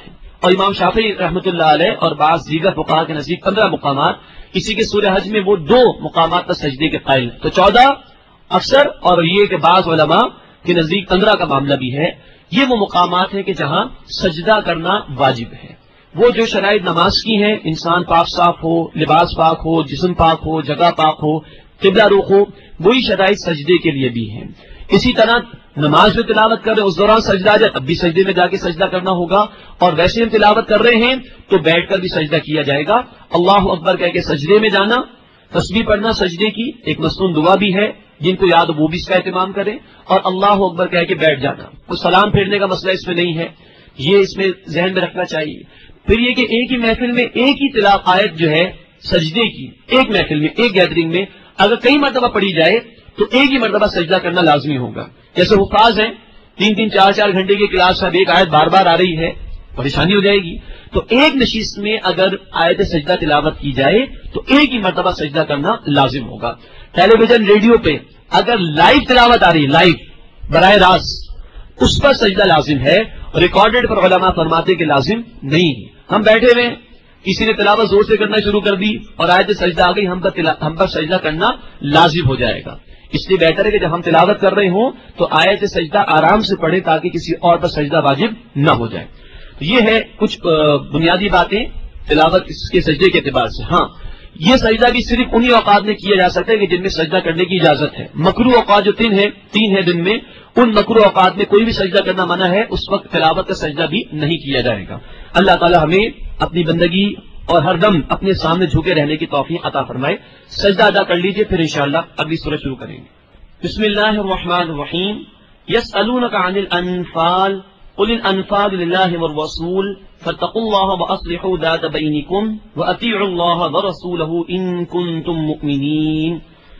اور امام شافعی رحمۃ اللہ علیہ اور بعض دیگر فقہا کے نزدیک پندرہ مقامات، اسی کے سورہ حج میں وہ دو مقامات پر سجدے کے قائل ہیں، تو چودہ اکثر، اور یہ کہ بعض علماء کے نزدیک پندرہ کا معاملہ بھی ہے۔ یہ وہ مقامات ہیں کہ جہاں سجدہ کرنا واجب ہے۔ وہ جو شرائط نماز کی ہیں، انسان پاک صاف ہو، لباس پاک ہو، جسم پاک ہو، جگہ پاک ہو، قبلہ رخ ہو، وہی شرائط سجدے کے لیے بھی ہیں۔ اسی طرح نماز میں تلاوت کر رہے ہیں، اس دوران سجدہ آ جائے تب بھی سجدے میں جا کے سجدہ کرنا ہوگا، اور ویسے ہم تلاوت کر رہے ہیں تو بیٹھ کر بھی سجدہ کیا جائے گا۔ اللہ اکبر کہہ کے سجدے میں جانا، تسبیح پڑھنا سجدے کی ایک مسنون دعا بھی ہے، جن کو یاد ہو وہ بھی اس کا اہتمام کریں، اور اللہ اکبر کہہ کے بیٹھ جانا، کوئی سلام پھیرنے کا مسئلہ اس میں نہیں ہے، یہ اس میں ذہن میں رکھنا چاہیے۔ پھر یہ کہ ایک ہی محفل میں ایک ہی تلاوت آیت جو ہے سجدے کی، ایک محفل میں ایک گیدرنگ میں اگر کئی مرتبہ پڑھی جائے تو ایک ہی مرتبہ سجدہ کرنا لازمی ہوگا۔ جیسے حفاظ ہیں، تین تین چار چار گھنٹے کی کلاس اب ایک آیت بار بار آ رہی ہے، پریشانی ہو جائے گی، تو ایک نشست میں اگر آیت سجدہ تلاوت کی جائے تو ایک ہی مرتبہ سجدہ کرنا لازم ہوگا۔ ٹیلی ویژن ریڈیو پہ اگر لائیو تلاوت آ رہی ہے، لائیو براہ راست، اس پر سجدہ لازم ہے، ریکارڈڈ پر علماء فرماتے کہ لازم نہیں ہے۔ ہم بیٹھے ہوئے، کسی نے تلاوت زور سے کرنا شروع کر دی اور آیت سجدہ آ گئی، ہم پر ہم پر سجدہ کرنا لازم ہو جائے گا۔ اس لیے بہتر ہے کہ جب ہم تلاوت کر رہے ہوں تو آیت سجدہ آرام سے پڑھے تاکہ کسی اور پر سجدہ واجب نہ ہو جائے۔ یہ ہے کچھ بنیادی باتیں تلاوت اس کے سجدے کے اعتبار سے۔ ہاں، یہ سجدہ بھی صرف انہی اوقات میں کیا جا سکتا ہے کہ جن میں سجدہ کرنے کی اجازت ہے۔ مکروہ اوقات جو تین ہیں تین ہیں دن میں، ان مکروہ اوقات میں کوئی بھی سجدہ کرنا منع ہے، اس وقت تلاوت کا سجدہ بھی نہیں کیا جائے گا۔ اللہ تعالی ہمیں اپنی بندگی اور ہر دم اپنے سامنے جھکے رہنے کی توفیق عطا فرمائے۔ سجدہ ادا کر لیجئے، پھر انشاءاللہ اگلی سورہ شروع کریں گے۔ بسم اللہ الرحمن الرحیم۔ یسألونک عن الانفال قل الانفال للہ والرسول فاتقوا اللہ واصلحوا ذات بینکم واطیعوا اللہ ورسولہ ان کنتم مؤمنین۔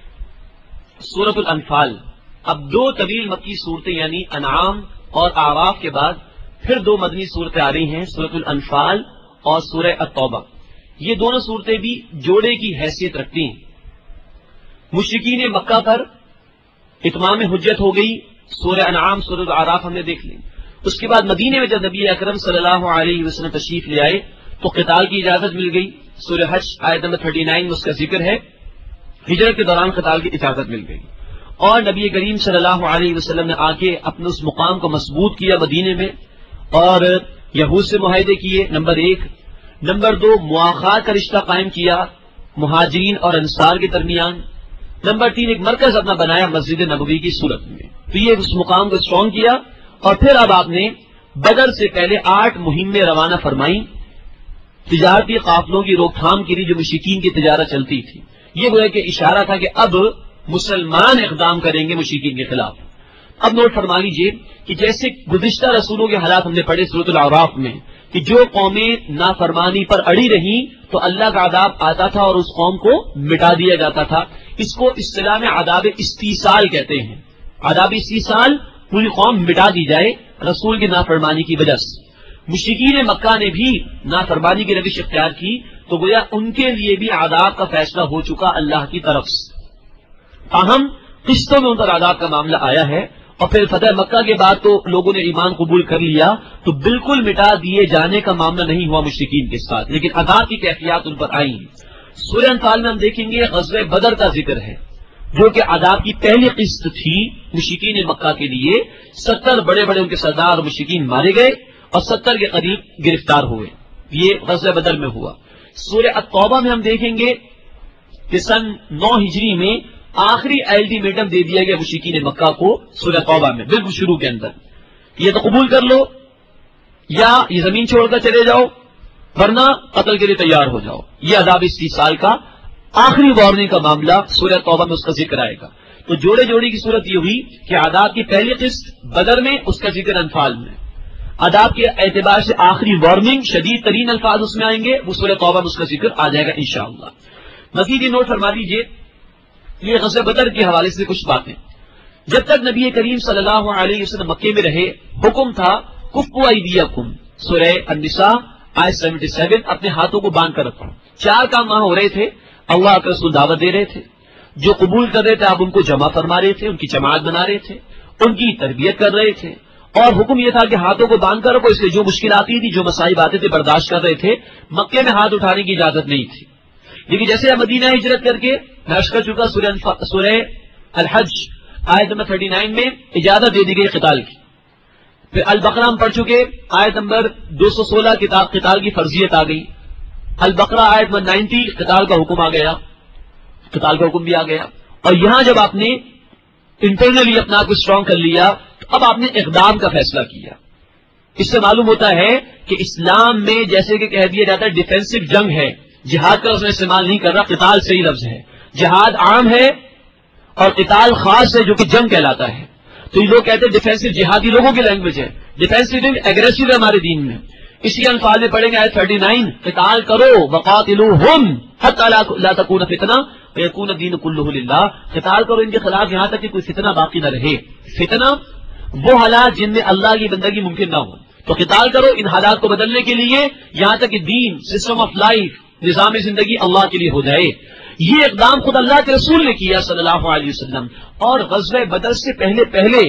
سورۃ الانفال، اب دو طویل مکی صورتیں یعنی انعام اور اعراف کے بعد پھر دو مدنی صورتیں آ رہی ہیں، سورۃ الانفال اور سورہ التوبہ۔ یہ دونوں صورتیں بھی جوڑے کی حیثیت رکھتی ہیں۔ مشرکین مکہ پر اتمام حجت ہو گئی، سورہ انعام سورہ الاعراف ہم نے دیکھ لی۔ اس کے بعد مدینے میں جب نبی اکرم صلی اللہ علیہ وسلم تشریف لے آئے تو قتال کی اجازت مل گئی، سورہ حج آیت نمبر تھرٹی نائن میں اس کا ذکر ہے، ہجرت کے دوران قتال کی اجازت مل گئی، اور نبی کریم صلی اللہ علیہ وسلم نے آ کے اپنے اس مقام کو مضبوط کیا مدینے میں، اور یہود سے معاہدے کیے، نمبر ایک۔ نمبر دو، مواخات کا رشتہ قائم کیا مہاجرین اور انصار کے درمیان۔ نمبر تین، ایک مرکز اپنا بنایا مسجد نبوی کی صورت میں، تو یہ اس مقام کو اسٹرانگ کیا، اور پھر اب آپ نے بدر سے پہلے آٹھ مہمیں روانہ فرمائی تجارتی قافلوں کی روک تھام کے لیے جو مشرکین کی تجارت چلتی تھی۔ یہ گویا کہ اشارہ تھا کہ اب مسلمان اقدام کریں گے مشرکین کے خلاف۔ اب نوٹ فرما لیجیے کہ جیسے گزشتہ رسولوں کے حالات ہم نے پڑھے سورۃ الاعراف میں کہ جو قومیں نافرمانی پر اڑی رہیں تو اللہ کا عذاب آتا تھا اور اس قوم کو مٹا دیا جاتا تھا۔ اس کو اصطلاح میں عذاب استیصال کہتے ہیں، عذاب استیصال، پوری قوم مٹا دی جائے رسول کی نافرمانی کی وجہ سے۔ مشرکین مکہ نے بھی نافرمانی کی روش اختیار کی تو گویا ان کے لیے بھی عذاب کا فیصلہ ہو چکا اللہ کی طرف سے، تاہم قسطوں میں ان پر عذاب کا معاملہ آیا ہے، اور پھر فتح مکہ کے بعد تو لوگوں نے ایمان قبول کر لیا تو بالکل مٹا دیے جانے کا معاملہ نہیں ہوا مشرکین کے ساتھ، لیکن عذاب کی کیفیات ان پر آئی ہیں۔ سورہ انفال میں ہم دیکھیں گے غزوہ بدر کا ذکر ہے جو کہ عذاب کی پہلی قسط تھی مشرکین مکہ کے لیے۔ ستر بڑے بڑے ان کے سردار مشرکین مارے گئے اور ستر کے قریب گرفتار ہوئے، یہ غزوہ بدر میں ہوا۔ سورہ التوبہ میں ہم دیکھیں گے کہ سن نو ہجری میں آخری الٹیمیٹم دے دیا گیا مشرکین مکہ کو سورہ توبہ میں، بالکل شروع کے اندر، یہ تو قبول کر لو یا یہ زمین چھوڑ کر چلے جاؤ ورنہ قتل کے لیے تیار ہو جاؤ۔ یہ عذاب استیصال کا آخری وارننگ کا معاملہ سورہ توبہ میں اس کا ذکر آئے گا۔ تو جوڑے جوڑی کی صورت یہ ہوئی کہ عذاب کی پہلی قسط بدر میں، اس کا ذکر انفال میں، عذاب کے اعتبار سے آخری وارننگ شدید ترین الفاظ اس میں آئیں گے، وہ سورہ توبہ میں اس کا ذکر آ جائے گا انشاءاللہ۔ مزید یہ نوٹ فرما لیجیے، یہ غزوہ بدر کے حوالے سے کچھ باتیں۔ جب تک نبی کریم صلی اللہ علیہ وسلم مکے میں رہے حکم تھا کفوا ایدیکم، سورہ النساء آیت سیونٹی سیون، اپنے ہاتھوں کو باندھ کر رکھو۔ چار کام وہاں ہو رہے تھے، اللہ کا رسول دعوت دے رہے تھے، جو قبول کر رہے تھے آپ ان کو جمع فرما رہے تھے، ان کی جماعت بنا رہے تھے، ان کی تربیت کر رہے تھے، اور حکم یہ تھا کہ ہاتھوں کو باندھ کر رکھو، اس لیے جو مشکل آتی تھی، جو مصائب آتے تھے برداشت کر رہے تھے. مکے میں ہاتھ اٹھانے کی اجازت نہیں تھی، لیکن جیسے مدینہ ہجرت کر کے میں عرض کر چکا سورہ سورہ الحج آیت نمبر تھرٹی نائن میں اجازت دے دی گئی قتال کی. پھر البقرہ ہم پڑھ چکے، آیت نمبر دو سو سولہ قتال کی فرضیت آ گئی. البقرہ آیت نمبر نائنٹی قتال کا حکم آ گیا، قتال کا حکم بھی آ گیا. اور یہاں جب آپ نے انٹرنلی اپنا آپ کو اسٹرانگ کر لیا تو اب آپ نے اقدام کا فیصلہ کیا. اس سے معلوم ہوتا ہے کہ اسلام میں جیسے کہ کہہ دیا جاتا ہے ڈیفینسو جنگ ہے، جہاد کا اس میں استعمال نہیں کر رہا، قتال صحیح لفظ ہے. جہاد عام ہے اور قتال خاص ہے جو کہ جنگ کہلاتا ہے. تو یہ لوگ کہتے ہیں ڈیفینسو جہادی لوگوں کی لینگویج ہے، ڈیفینسو جنگ ایگریسو ہے ہمارے دین میں. اسی انفال میں پڑھیں گے آیت تھرٹی نائن، قتال کرو وقاتلوہم حتی لا تکون فتنہ ویکون الدین کلہ للہ. قتال کرو ان کے خلاف یہاں تک کہ کوئی فتنہ باقی نہ رہے. فتنہ وہ حالات جن میں اللہ کی بندگی ممکن نہ ہو، تو قتال کرو ان حالات کو بدلنے کے لیے یہاں تک کہ دین، سسٹم آف لائف، نظام زندگی اللہ کے لیے ہو جائے. یہ اقدام خود اللہ کے رسول نے کیا صلی اللہ علیہ وسلم. اور غزوہ بدر سے پہلے پہلے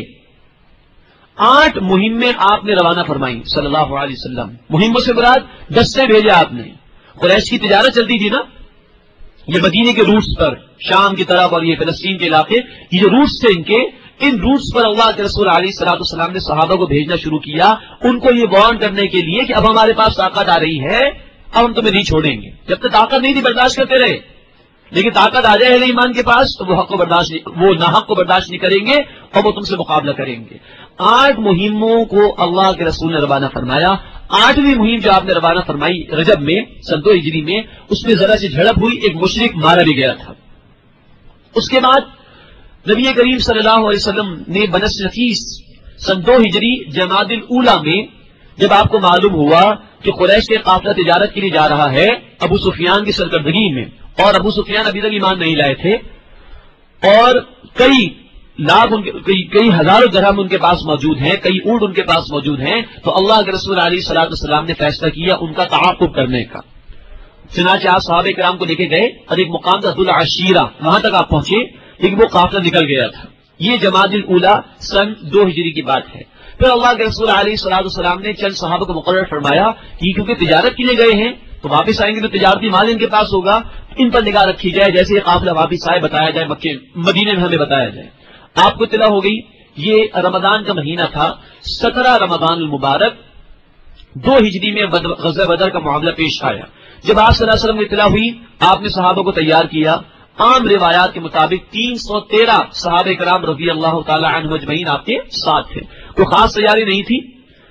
آٹھ مہمیں آپ نے روانہ فرمائی صلی اللہ علیہ وسلم. مہموں سے مراد دستے بھیجے آپ نے. قریش کی تجارت چلتی تھی نا، یہ مدینے کے روٹس پر، شام کی طرف اور یہ فلسطین کے علاقے، یہ جو روٹس تھے ان کے، ان روٹس پر اللہ کے رسول علیہ الصلوۃ والسلام نے صحابہ کو بھیجنا شروع کیا، ان کو یہ وارن کرنے کے لیے کہ اب ہمارے پاس طاقت آ رہی ہے، اب ہم تمہیں نہیں چھوڑیں گے. جب تک طاقت نہیں تھی برداشت کرتے رہے، لیکن طاقت آ جائے اہل ایمان کے پاس تو وہ حق کو برداشت نہیں، وہ ناحق کو برداشت نہیں کریں گے اور وہ تم سے مقابلہ کریں گے. آٹھ مہموں کو اللہ کے رسول نے روانہ فرمایا. آٹھویں مہم جو آپ نے روانہ فرمائی رجب میں سن دو ہجری میں، اس میں ذرا سی جھڑپ ہوئی، ایک مشرک مارا بھی گیا تھا. اس کے بعد نبی کریم صلی اللہ علیہ وسلم نے بنس نفیس سن دو ہجری جمادی الاولیٰ میں جب آپ کو معلوم ہوا کہ قریش کے قافلہ تجارت کے لیے جا رہا ہے ابو سفیان کی سرکردگی میں، اور ابو سفیان ابھی تک ایمان نہیں لائے تھے، اور کئی لاکھ ان کے کئی, کئی ہزاروں درہم ان کے پاس موجود ہیں، کئی اونٹ ان کے پاس موجود ہیں، تو اللہ کے رسول علیہ الصلوۃ والسلام نے فیصلہ کیا ان کا تعاقب کرنے کا. چنانچہ آپ صحابہ کرام کو لے کے گئے اور ایک مقام تھا ذوالعشیرہ، وہاں تک آپ پہنچے، لیکن وہ قافلہ نکل گیا تھا. یہ جمادی الاولیٰ سن دو ہجری کی بات ہے. پھر اللہ کے رسول علیہ الصلوۃ والسلام نے چند صحابہ کو مقرر فرمایا کہ کیونکہ تجارت کے لیے گئے ہیں تو واپس آئیں گے تو تجارتی مال ان کے پاس ہوگا، ان پر نگاہ رکھی جائے، جیسے یہ قافلہ واپس آئے بتایا جائے، مکے مدینے میں ہمیں بتایا جائے. آپ کو اطلاع ہو گئی یہ رمضان کا مہینہ تھا، سترہ رمضان المبارک دو ہجری میں غزوہ بدر کا معاملہ پیش آیا. جب آپ صلی اللہ علیہ وسلم کو اطلاع ہوئی آپ نے صحابہ کو تیار کیا. عام روایات کے مطابق تین سو تیرہ صحابہ کرام رضی اللہ تعالی عنہ اجمعین آپ کے ساتھ تھے. کوئی خاص تیاری نہیں تھی.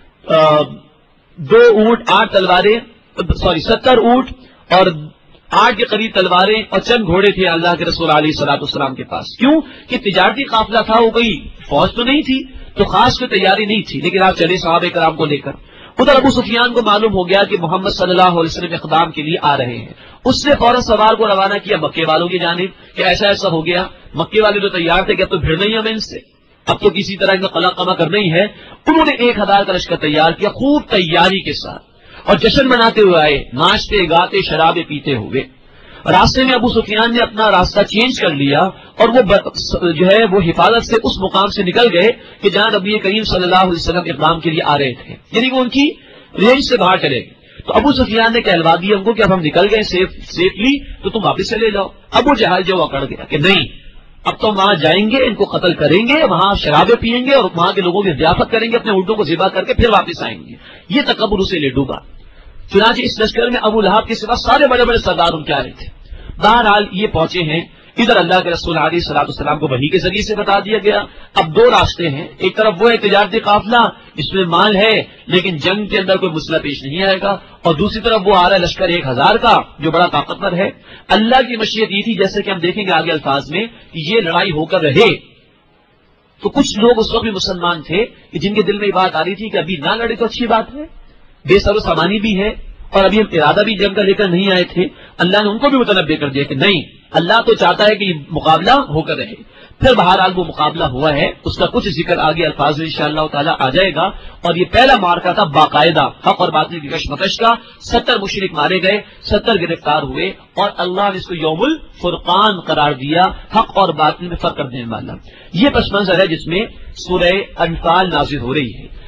دو اونٹ، آٹھ تلواریں، سوری ستر اونٹ اور آٹھ کے قریب تلواریں اور چند گھوڑے تھے اللہ کے رسول علیہ الصلوۃ والسلام کے پاس. کیوں کہ تجارتی قافلہ تھا، وہ کوئی فوج تو نہیں تھی، تو خاص کوئی تیاری نہیں تھی، لیکن آپ چلے صحابہ کرام کو لے کر. ادھر ابو سفیان کو معلوم ہو گیا کہ محمد صلی اللہ علیہ وسلم اقدام کے لیے آ رہے ہیں. اس نے فوراً سوار کو روانہ کیا مکے والوں کی جانب کہ ایسا ایسا ہو گیا. مکے والے تو تیار تھے کہ اب تو بھیڑنا ہی ہمیں ان سے، اب تو کسی طرح کا قلع قمع کرنا ہی ہے. انہوں نے ایک ہزار کا لشکر تیار کیا خوب تیاری کے ساتھ اور جشن مناتے ہوئے آئے، ناچتے گاتے شرابیں پیتے ہوئے. راستے میں ابو سفیان نے اپنا راستہ چینج کر لیا اور وہ جو ہے وہ حفاظت سے اس مقام سے نکل گئے کہ جہاں نبی کریم صلی اللہ علیہ وسلم اقدام کے لیے آ رہے تھے، یعنی کہ ان کی رینج سے باہر چلے گئے. تو ابو سفیان نے کہلوا دیا ان کو کہ اب ہم نکل گئے سیف سیفلی تو تم واپس چلے جاؤ. ابو جہل جو اکڑ گیا کہ نہیں، اب تو وہاں جائیں گے، ان کو قتل کریں گے، وہاں شرابیں پیئیں گے اور وہاں کے لوگوں کی ضیافت کریں گے، اپنے اونٹوں کو ذبح کر کے پھر واپس آئیں گے. یہ تکبر اسے لے ڈوبا. چنانچہ اس لشکر میں ابو لہب کے سوا سارے بڑے بڑے سردار ان کے آ رہے تھے. بہرحال یہ پہنچے ہیں ادھر، اللہ کے رسول علیہ الصلوۃ والسلام کو وحی کے ذریعے سے بتا دیا گیا اب دو راستے ہیں. ایک طرف وہ ہے تجارتی قافلہ جس میں مال ہے لیکن جنگ کے اندر کوئی مسئلہ پیش نہیں آئے گا، اور دوسری طرف وہ آ رہا ہے لشکر ایک ہزار کا جو بڑا طاقتور ہے. اللہ کی مشیت یہ تھی، جیسے کہ ہم دیکھیں گے آگے الفاظ میں، کہ یہ لڑائی ہو کر رہے. تو کچھ لوگ اس وقت بھی مسلمان تھے کہ جن کے دل میں یہ بات آ رہی تھی کہ ابھی نہ لڑے تو اچھی بات ہے، بے سر و سامانی بھی ہے اور ابھی ہم ارادہ بھی جنگ کا لے کر نہیں آئے تھے. اللہ نے ان کو بھی متنبع کر دیا کہ نہیں، اللہ تو چاہتا ہے کہ یہ مقابلہ ہو کر رہے. پھر بہرحال وہ مقابلہ ہوا ہے، اس کا کچھ ذکر آگے الفاظ میں انشاءاللہ تعالیٰ آ جائے گا. اور یہ پہلا معرکہ تھا باقاعدہ حق اور باطل کی کشمکش کا. ستر مشرک مارے گئے، ستر گرفتار ہوئے اور اللہ نے اس کو یوم الفرقان قرار دیا، حق اور باطل میں فرق کرنے والا. یہ پس منظر ہے جس میں سورہ انفال نازل ہو رہی ہے.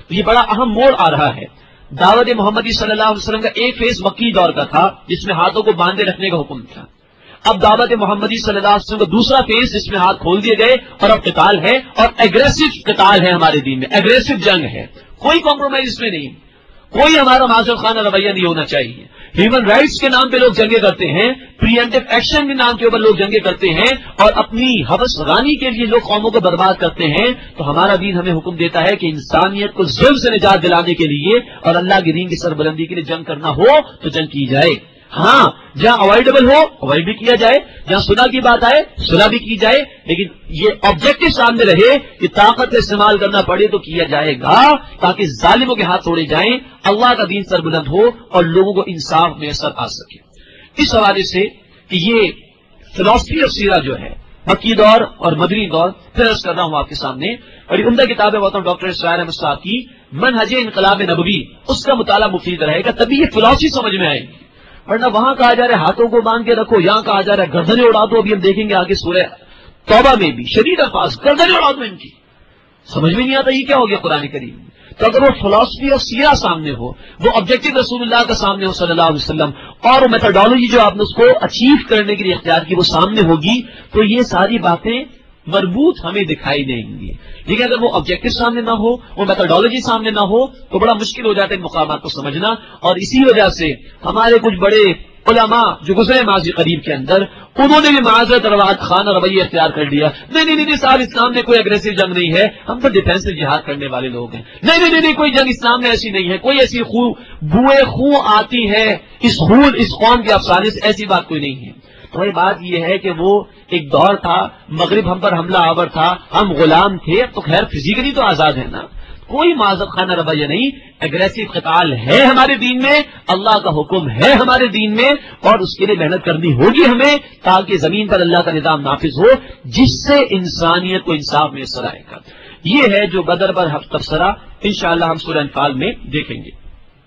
تو یہ بڑا اہم موڑ آ رہا ہے. دعوت محمدی صلی اللہ علیہ وسلم کا ایک فیز مکی دور کا تھا جس میں ہاتھوں کو باندھے رکھنے کا حکم تھا. اب دعوت محمدی صلی اللہ علیہ وسلم کا دوسرا فیز جس میں ہاتھ کھول دیے گئے اور اب قتال ہے, اور اگریسو قتال ہے ہمارے دین میں, اگریسو جنگ ہے, کوئی کمپرومائز اس میں نہیں, کوئی ہمارا معذرت خانہ رویہ نہیں ہونا چاہیے. ہیومن رائٹس کے نام پہ لوگ جنگیں کرتے ہیں, پری ایمپٹیو ایکشن کے نام کے اوپر لوگ جنگیں کرتے ہیں, اور اپنی حوث رانی کے لیے لوگ قوموں کو برباد کرتے ہیں. تو ہمارا دین ہمیں حکم دیتا ہے کہ انسانیت کو ظلم سے نجات دلانے کے لیے اور اللہ کے دین کی سربلندی کے لیے جنگ کرنا ہو تو جنگ کی جائے. ہاں, جہاں اوائڈیبل ہو اوائڈ بھی کیا جائے, جہاں صلح کی بات آئے صلح بھی کی جائے, لیکن یہ آبجیکٹو سامنے رہے کہ طاقت کا استعمال کرنا پڑے تو کیا جائے گا تاکہ ظالموں کے ہاتھ توڑے جائیں, اللہ کا دین سربلند ہو اور لوگوں کو انصاف میسر آ سکے. اس حوالے سے کہ یہ فلسفی اور سیرہ جو ہے مکی دور اور مدنی دور, پھر عرض کر رہا ہوں آپ کے سامنے, بڑی عمدہ کتاب ہے وہ ڈاکٹر اسرار احمد صاحب کی منہج انقلاب نبوی, اس کا مطالعہ مفید رہے گا, تبھی یہ فلسفی سمجھ میں آئے گی. ورنہ وہاں کہا جا رہا ہے ہاتھوں کو باندھ کے رکھو, یہاں کہا جا رہا ہے گردنیں اڑا دو. ابھی ہم دیکھیں گے آگے سورہ توبہ میں بھی شدید الفاظ, گردنیں اڑا دو ان کی. سمجھ میں نہیں آتا یہ کیا ہو گیا قرآن کریم. تو اگر وہ فلسفی اور سیرہ سامنے ہو, وہ آبجیکٹو رسول اللہ کا سامنے ہو صلی اللہ علیہ وسلم, اور وہ میتھڈالوجی جو آپ نے اس کو اچیو کرنے کے لیے اختیار کی وہ سامنے ہوگی, تو یہ ساری باتیں مربوط ہمیں دکھائی دیں گی. لیکن اگر وہ آبجیکٹو سامنے نہ ہو, وہ میتھڈالوجی سامنے نہ ہو, تو بڑا مشکل ہو جاتا ہے ان مقامات کو سمجھنا. اور اسی وجہ سے ہمارے کچھ بڑے علماء جو گزرے ماضی قریب کے اندر, انہوں نے بھی معذرت روایت خان اور رویہ اختیار کر لیا. نہیں نہیں نہیں صاحب, اسلام میں کوئی اگریسو جنگ نہیں ہے, ہم تو ڈیفینسو جہاد کرنے والے لوگ ہیں. نہیں نہیں نہیں کوئی جنگ اسلام میں ایسی نہیں ہے, کوئی ایسی خو بوئے خوں آتی ہے اس خون اس قوم کے افسانے سے, ایسی بات کوئی نہیں ہے. تو یہ بات یہ ہے کہ وہ ایک دور تھا, مغرب ہم پر حملہ آور تھا, ہم غلام تھے, تو خیر فزیکلی تو آزاد ہے نا, کوئی معذرت خانہ رویہ نہیں. اگریسو قتال ہے ہمارے دین میں, اللہ کا حکم ہے ہمارے دین میں, اور اس کے لیے محنت کرنی ہوگی ہمیں تاکہ زمین پر اللہ کا نظام نافذ ہو جس سے انسانیت کو انصاف میسر آئے گا. یہ ہے جو بدر پر تبصرہ انشاءاللہ ہم سورہ انفال میں دیکھیں گے.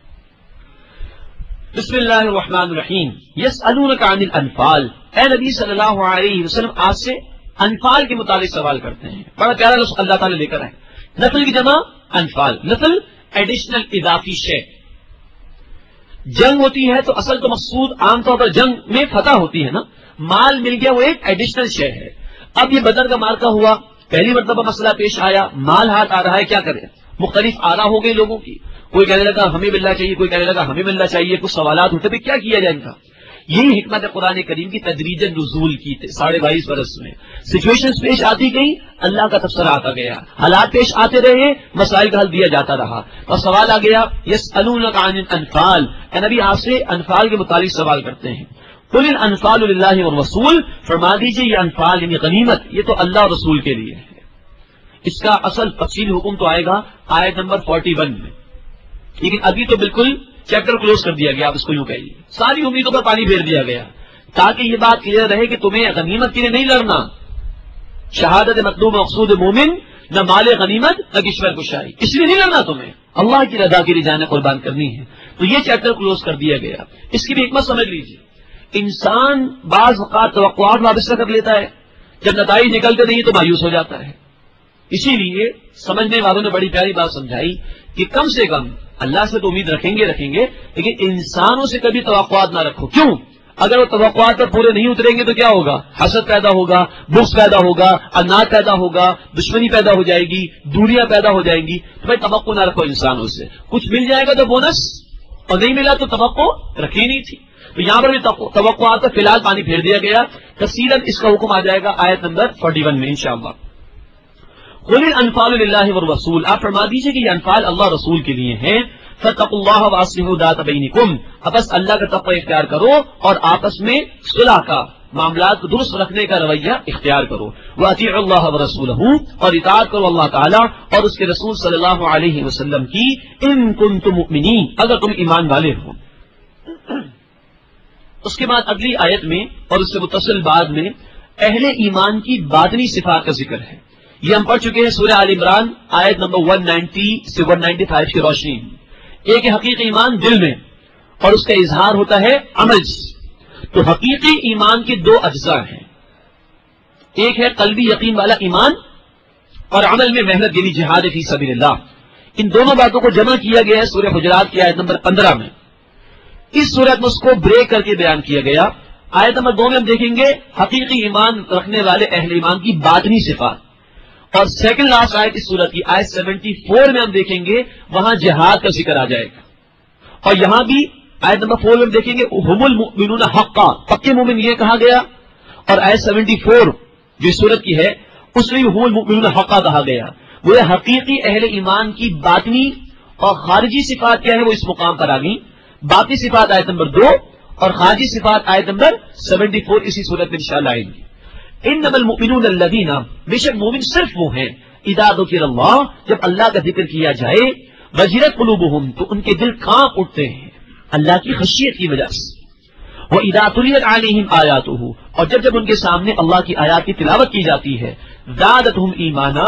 بسم اللہ الرحمن الرحیم. یسألونک عن الانفال, اے نبی صلی اللہ علیہ وسلم آپ سے انفال کے متعلق سوال کرتے ہیں. بڑا پیارا لفظ اللہ تعالیٰ لے کر آئے, نفل کی جمع انفال, نفل ایڈیشنل اضافی شے. جنگ ہوتی ہے تو اصل تو مقصود عام طور پر جنگ میں فتح ہوتی ہے نا, مال مل گیا وہ ایک ایڈیشنل شے ہے. اب یہ بدر کا مارکا ہوا, پہلی مرتبہ مسئلہ پیش آیا, مال ہاتھ آ رہا ہے, کیا کرے, مختلف آرا ہو گئی لوگوں کی, کوئی کہنے لگا ہمیں ملنا چاہیے, کوئی کہنے لگا ہمیں ملنا چاہیے, کچھ سوالات ہوتے تھے کیا کیا جائے ان کا. یہی حکمت قرآن کریم کی تدریجاً نزول کی ساڑھے بائیس برس میں. سچویشنز پیش آتی گئی, اللہ کا تبصرہ آتا گیا, حالات پیش آتے رہے, مسائل کا حل دیا جاتا رہا, اور سوال آ گیا یسألونک عن الانفال, اے نبی آپ سے انفال کے متعلق سوال کرتے ہیں. قل الانفال للہ والرسول, فرما دیجیے یہ انفال یعنی غنیمت یہ تو اللہ اور رسول کے لیے ہے. اس کا اصل تفصیلی حکم تو آئے گا آیت نمبر فورٹی ون میں, لیکن ابھی تو بالکل چیپٹر کلوز کر دیا گیا, آپ اس کو یوں کہیے, ساری امیدوں پر پانی پھیر دیا گیا تاکہ یہ بات کلیئر رہے کہ تمہیں غنیمت کے لیے نہیں لڑنا, شہادت مطلوب مقصود مومن, نہ مال غنیمت نہ کشور کشائی, اس لیے نہیں لڑنا تمہیں, اللہ کی رضا کے لیے جانے قربان کرنی ہے. تو یہ چیپٹر کلوز کر دیا گیا. اس کی بھی حکمت سمجھ لیجیے, انسان بعض اوقات توقعات وابستہ کر لیتا ہے, جب نتائج نکلتے نہیں تو مایوس ہو جاتا ہے. اسی لیے سمجھنے والوں نے بڑی پیاری بات سمجھائی کہ کم سے کم اللہ سے تو امید رکھیں گے رکھیں گے لیکن انسانوں سے کبھی توقعات نہ رکھو. کیوں؟ اگر وہ توقعات پر پورے نہیں اتریں گے تو کیا ہوگا, حسد پیدا ہوگا, بغض پیدا ہوگا, انات پیدا ہوگا, دشمنی پیدا ہو جائے گی, دوریاں پیدا ہو جائیں گی. تو بھائی توقع نہ رکھو انسانوں سے, کچھ مل جائے گا تو بونس, اور نہیں ملا تو توقع رکھی نہیں تھی. تو یہاں پر بھی توقعات پر فی الحال پانی پھیر دیا گیا. تفصیلاً اس کا حکم آ جائے گا آیت نمبر فورٹی ون میں انشاءاللہ. قل الانفال للہ والرسول, آپ فرما دیجیے کہ یہ انفال اللہ رسول کے لیے ہیں. فاتقوا اللہ واصلحوا ذات بینکم, اب بس اللہ کا تقوی اختیار کرو اور آپس میں صلح کا, معاملات کو درست رکھنے کا رویہ اختیار کرو. واطیعوا اللہ ورسولہ, اور اطاعت کرو اللہ تعالیٰ اور اس کے رسول صلی اللہ علیہ وسلم کی, ان کنتم مؤمنین, اگر تم ایمان والے ہو. اس کے بعد اگلی آیت میں اور اس سے متصل بعد میں اہل ایمان کی باطنی صفات کا ذکر ہے. یہ ہم پڑھ چکے ہیں سورہ آل عمران آیت نمبر ون نائنٹی سے ون نائنٹی فائیو کی روشنی. ایک حقیقی ایمان دل میں اور اس کا اظہار ہوتا ہے عمل سے. تو حقیقی ایمان کے دو اجزاء ہیں, ایک ہے قلبی یقین والا ایمان اور عمل میں محنت یعنی جہاد فی سبیل اللہ. ان دونوں باتوں کو جمع کیا گیا ہے سورہ حجرات کی آیت نمبر پندرہ میں. اس صورت میں اس کو بریک کر کے بیان کیا گیا. آیت نمبر دو میں ہم دیکھیں گے حقیقی ایمان رکھنے والے اہل ایمان کی باطنی صفات. اور سیکنڈ لاسٹ آیت اس صورت کی آیت سیونٹی فور میں ہم دیکھیں گے وہاں جہاد کا ذکر آ جائے گا. اور یہاں بھی آیت نمبر فور میں ہم دیکھیں گے ہم المؤمنون حقا، پکے مومن یہ کہا گیا. اور آیت سیونٹی فور جو اس صورت کی ہے اس میں ہم المؤمنون حقا کہا گیا. وہ حقیقی اہل ایمان کی باطنی اور خارجی صفات کیا ہے وہ اس مقام پر آ گئی. باقی صفات آیت نمبر دو اور خارجی صفات آیت نمبر سیونٹی فور اسی صورت میں انشاءاللہ آئیں گی. انما المؤمنون الذین، بے شک مومن صرف وہ ہیں، اذا ذکر اللہ، جب اللہ کا ذکر کیا جائے، وجلت قلوبہم، تو ان کے دل کانپ اٹھتے ہیں اللہ کی خشیت کی وجہ سے. وَإِذَا تُلِيَتْ عَلَيْهِمْ آيَاتُهُ، اور جب جب ان کے سامنے اللہ کی آیات کی تلاوت کی جاتی ہے، زادتہم ایمانا،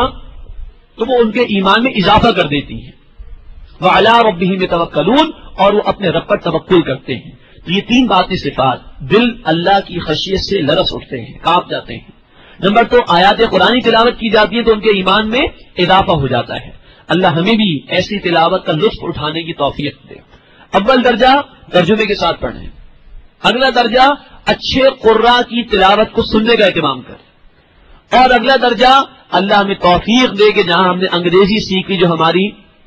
تو وہ ان کے ایمان میں اضافہ کر دیتی ہیں. وَعَلَىٰ رَبِّهِمْ يَتَوَكَّلُونَ، اور وہ اپنے رب پر توکل کرتے ہیں. تو یہ تین باتیں صفات، دل اللہ کی خشیت سے لرز اٹھتے ہیں، کانپ جاتے ہیں. نمبر تو آیات قرآنی تلاوت کی جاتی ہے تو ان کے ایمان میں اضافہ ہو جاتا ہے. اللہ ہمیں بھی ایسی تلاوت کا لطف اٹھانے کی توفیق دے. اول درجہ ترجمے کے ساتھ پڑھیں. اگلا درجہ اچھے قراء کی تلاوت کو سننے کا اہتمام کریں. اور اگلا درجہ اللہ ہمیں توفیق دے کہ جہاں ہم نے انگریزی سیکھی جو ہماری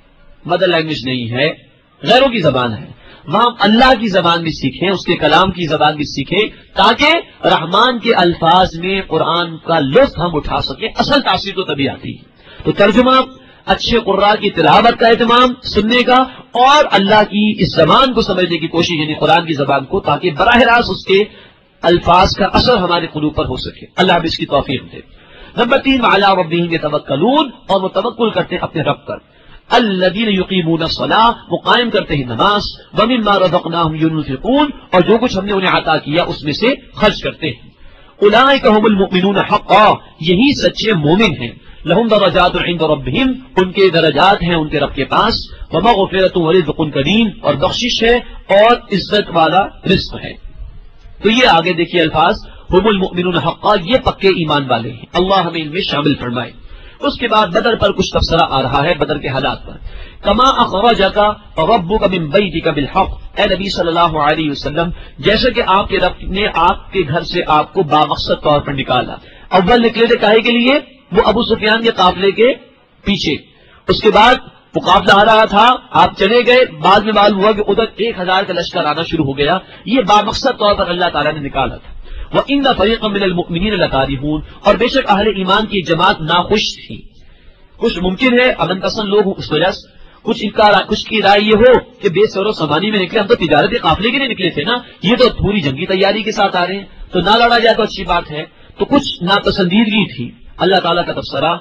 مدر لینگویج نہیں ہے، غیروں کی زبان ہے، وہاں ہم اللہ کی زبان بھی سیکھیں، اس کے کلام کی زبان بھی سیکھیں، تاکہ رحمان کے الفاظ میں قرآن کا لطف ہم اٹھا سکیں. اصل تاثیر تو تبھی آتی ہے. تو ترجمہ، اچھے قراء کی تلاوت کا اہتمام سننے کا، اور اللہ کی اس زبان کو سمجھنے کی کوشش، یعنی قرآن کی زبان کو، تاکہ براہ راست اس کے الفاظ کا اثر ہمارے قلوب پر ہو سکے. اللہ ہمیں اس کی توفیق دے. نمبر تین، وَعَلَىٰ رَبِّهِمْ يَتَوَكَّلُونَ، اور وہ توکل کرتے ہیں اپنے رب پر. الذین یقیمون الصلاۃ، وہ قائم کرتے ہیں نماز. ومما رزقناہم ینفقون، اور جو کچھ ہم نے انہیں عطا کیا اس میں سے خرچ کرتے ہیں. اولئک هم المؤمنون حقا، یہی سچے مومن ہیں. لہم درجات عند ربہم، ان کے درجات ہیں ان کے رب کے پاس. ومغفرۃ ورزق کریم، اور بخشش ہے اور عزت والا رزق ہے. تو یہ آگے دیکھیے الفاظ، هم المؤمنون حقا، یہ پکے ایمان والے ہیں. اللہ ہمیں ان میں شامل فرمائے. اس کے بعد بدر پر کچھ تبصرہ آ رہا ہے، بدر کے حالات پر. کما اخرجک ربک من بیتک بالحق، اے نبی صلی اللہ علیہ وسلم، جیسا کہ آپ کے رب نے آپ کے گھر سے آپ کو بامقصد طور پر نکالا. اول نکلے تھے کاہے کے لیے؟ وہ ابو سفیان کے قافلے کے پیچھے. اس کے بعد وہ قافلہ آ رہا تھا، آپ چلے گئے، بعد میں معلوم ہوا کہ ادھر ایک ہزار کا لشکر آنا شروع ہو گیا. یہ بامقصد طور پر اللہ تعالیٰ نے نکالا تھا. وَإِنَّ فَرِيقًا مِّنَ الْمُؤْمِنِينَ لَكَارِهُونَ، اور بے شک اہل ایمان کی جماعت ناخوش تھی. کچھ ممکن ہے امن پسند لوگ ہوں اس وجہ سے، کچھ ان کا کچھ کی رائے یہ ہو کہ بے سر و سامانی میں نکلے، ہم تو تجارتی قافلے کے لیے نکلے تھے نا، یہ تو پوری جنگی تیاری کے ساتھ آ رہے ہیں، تو نہ لڑا جائے تو اچھی بات ہے. تو کچھ ناپسندیدگی تھی. اللہ تعالیٰ کا تبصرہ،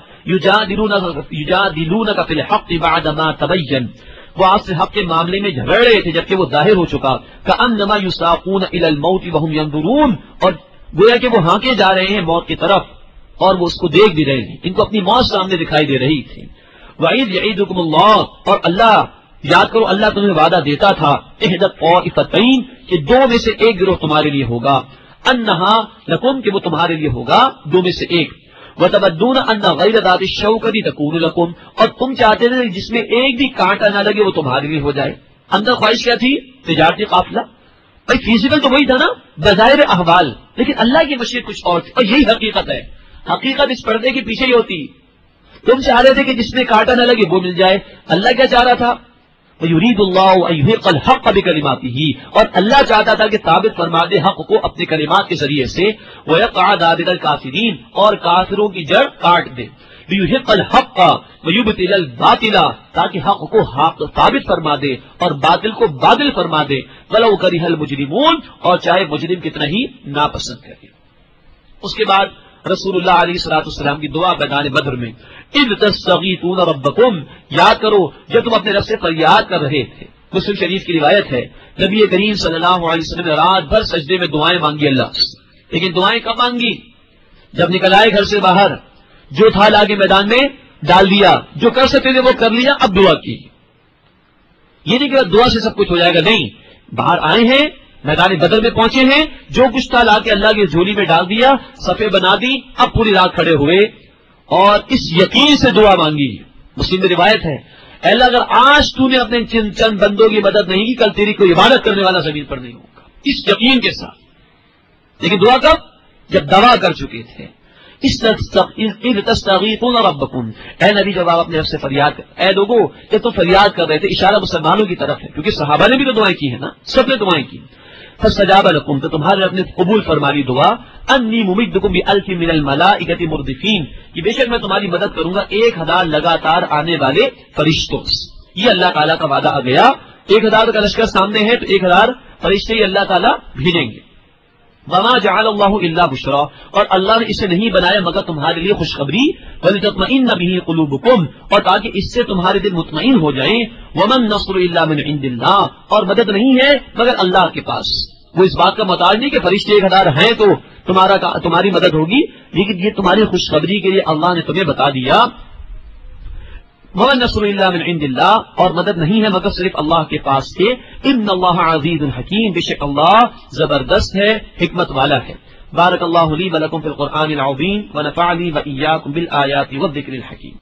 یجادلونک فی الحق بعد ما تبین، وہ آپ سے حق کے معاملے میں جھگڑ رہے تھے جبکہ وہ ظاہر ہو چکا. کأنما یساقون الی الموت وهم ینظرون، اور گویا کہ وہ ہانکے جا رہے ہیں موت کی طرف اور وہ اس کو دیکھ بھی رہے ہیں، ان کو اپنی موت سامنے دکھائی دے رہی تھی. وَإِذْ يَعِدُكُمُ اللَّهُ، اور اللہ یاد کرو اللہ تمہیں وعدہ دیتا تھا، احدى الطائفتین، کہ دو میں سے ایک گروہ تمہارے لیے ہوگا، انہا لکم، کہ وہ تمہارے لیے ہوگا دو میں سے ایک. وَتَبَدُّونَ أَنَّ غَيْرَ ذَاتِ الشَّوْكَةِ تَكُونُ لَكُمْ، اور تم چاہتے تھے جس میں ایک بھی کانٹا نہ لگے وہ تمہارے لیے ہو جائے. اندر خواہش کیا تھی؟ تجارتی قافلہ. بھائی فیزیکل تو وہی تھا نا بظاہر احوال، لیکن اللہ کی مشیت کچھ اور تھی، اور یہی حقیقت ہے. حقیقت اس پردے کے پیچھے ہی ہوتی. تم چاہ رہے تھے کہ جس میں کانٹا نہ لگے وہ مل جائے، اللہ کیا چاہ رہا تھا؟ وَيُرِيدُ اللَّهُ أَن يُحِقَّ الْحَقَّ بِكَلِمَاتِهِ، اور اللہ چاہتا تھا کہ ثابت فرما دے حق کو اپنے کلمات کے ذریعے سے. وَيَقْطَعَ دَابِرَ الْكَافِرِينَ، اور کافروں کی جڑ کاٹ دے. لِيُحِقَّ الْحَقَّ وَيُبْطِلَ الْبَاطِلَ، تاکہ حق کو حق ثابت فرما دے اور باطل کو باطل فرما دے. وَلَوْ كَرِهَ الْمُجْرِمُونَ، اور چاہے مجرم کتنا ہی ناپسند کرے. اس کے بعد رسول اللہ علیہ الصلوۃ والسلام کی دعا میدان بدر میں، اذ تستغیثون ربکم، یاد کرو جب تم اپنے رب سے فریاد کر رہے تھے. مسلم شریف کی روایت ہے، نبی کریم صلی اللہ علیہ وسلم نے رات بھر سجدے میں دعائیں مانگی اللہ سے. لیکن دعائیں کب مانگی؟ جب نکل آئے گھر سے باہر، جو تھا لا کے میدان میں ڈال دیا، جو کر سکتے تھے وہ کر لیا، اب دعا کی. یہ نہیں کہ دعا سے سب کچھ ہو جائے گا، نہیں. باہر آئے ہیں، میدان بدر میں پہنچے ہیں، جو کچھ تھا لا کے اللہ کی جھولی میں ڈال دیا، صفیں بنا دی، اب پوری رات کھڑے ہوئے اور اس یقین سے دعا مانگی. مسلم میں روایت ہے، اے اللہ اگر آج تو نے اپنے چند چند بندوں کی مدد نہیں کی، کل تیری کوئی عبادت کرنے والا زمین پر نہیں ہوگا، اس یقین کے ساتھ۔ لیکن دعا کب؟ جب دوا کر چکے تھے۔ تستغیثون ربکم، اے نبی جب آپ اپنے رب سے فریاد کر، اے لوگو جب تم فریاد کر رہے تھے، اشارہ مسلمانوں کی طرف ہے کیونکہ صحابہ نے بھی تو دعائیں کی ہیں نا، سب نے دعائیں کی۔ فاستجاب لکم، تو تمہارے رب نے قبول فرما لی دعا۔ انی ممدکم بالف من الملائکۃ مردفین، کہ بے شک میں تمہاری مدد کروں گا ایک ہزار لگاتار آنے والے فرشتوں سے۔ یہ اللہ تعالیٰ کا وعدہ آ گیا، ایک ہزار کا لشکر سامنے ہے تو ایک ہزار فرشتے ہی اللہ تعالیٰ بھیجیں گے۔ وما جعل اللہ الا بشرا، اور اللہ نے اسے نہیں بنایا مگر تمہارے لیے خوشخبری، ولتطمئن به قلوبکم، اور تاکہ اس سے تمہارے دل مطمئن ہو جائیں۔ وما النصر الا من عند اللہ، اور مدد نہیں ہے مگر اللہ کے پاس۔ وہ اس بات کا محتاج نہیں کہ فرشتے ایک ہزار ہیں تو تمہارا تمہاری مدد ہوگی، لیکن یہ تمہاری خوشخبری کے لیے اللہ نے تمہیں بتا دیا۔ وَمَا النَّصْرُ إِلَّا مِنْ عِنْدِ اللَّهِ، اور مدد نہیں ہے مگر صرف اللہ کے پاس سے۔ ان اللہ عزیز حکیم، بے شک اللہ زبردست ہے، حکمت والا ہے۔ بارک اللہ لی ولکم فی القرآن العظیم ونفعنی وإیاکم بالآیات والذکر الحکیم۔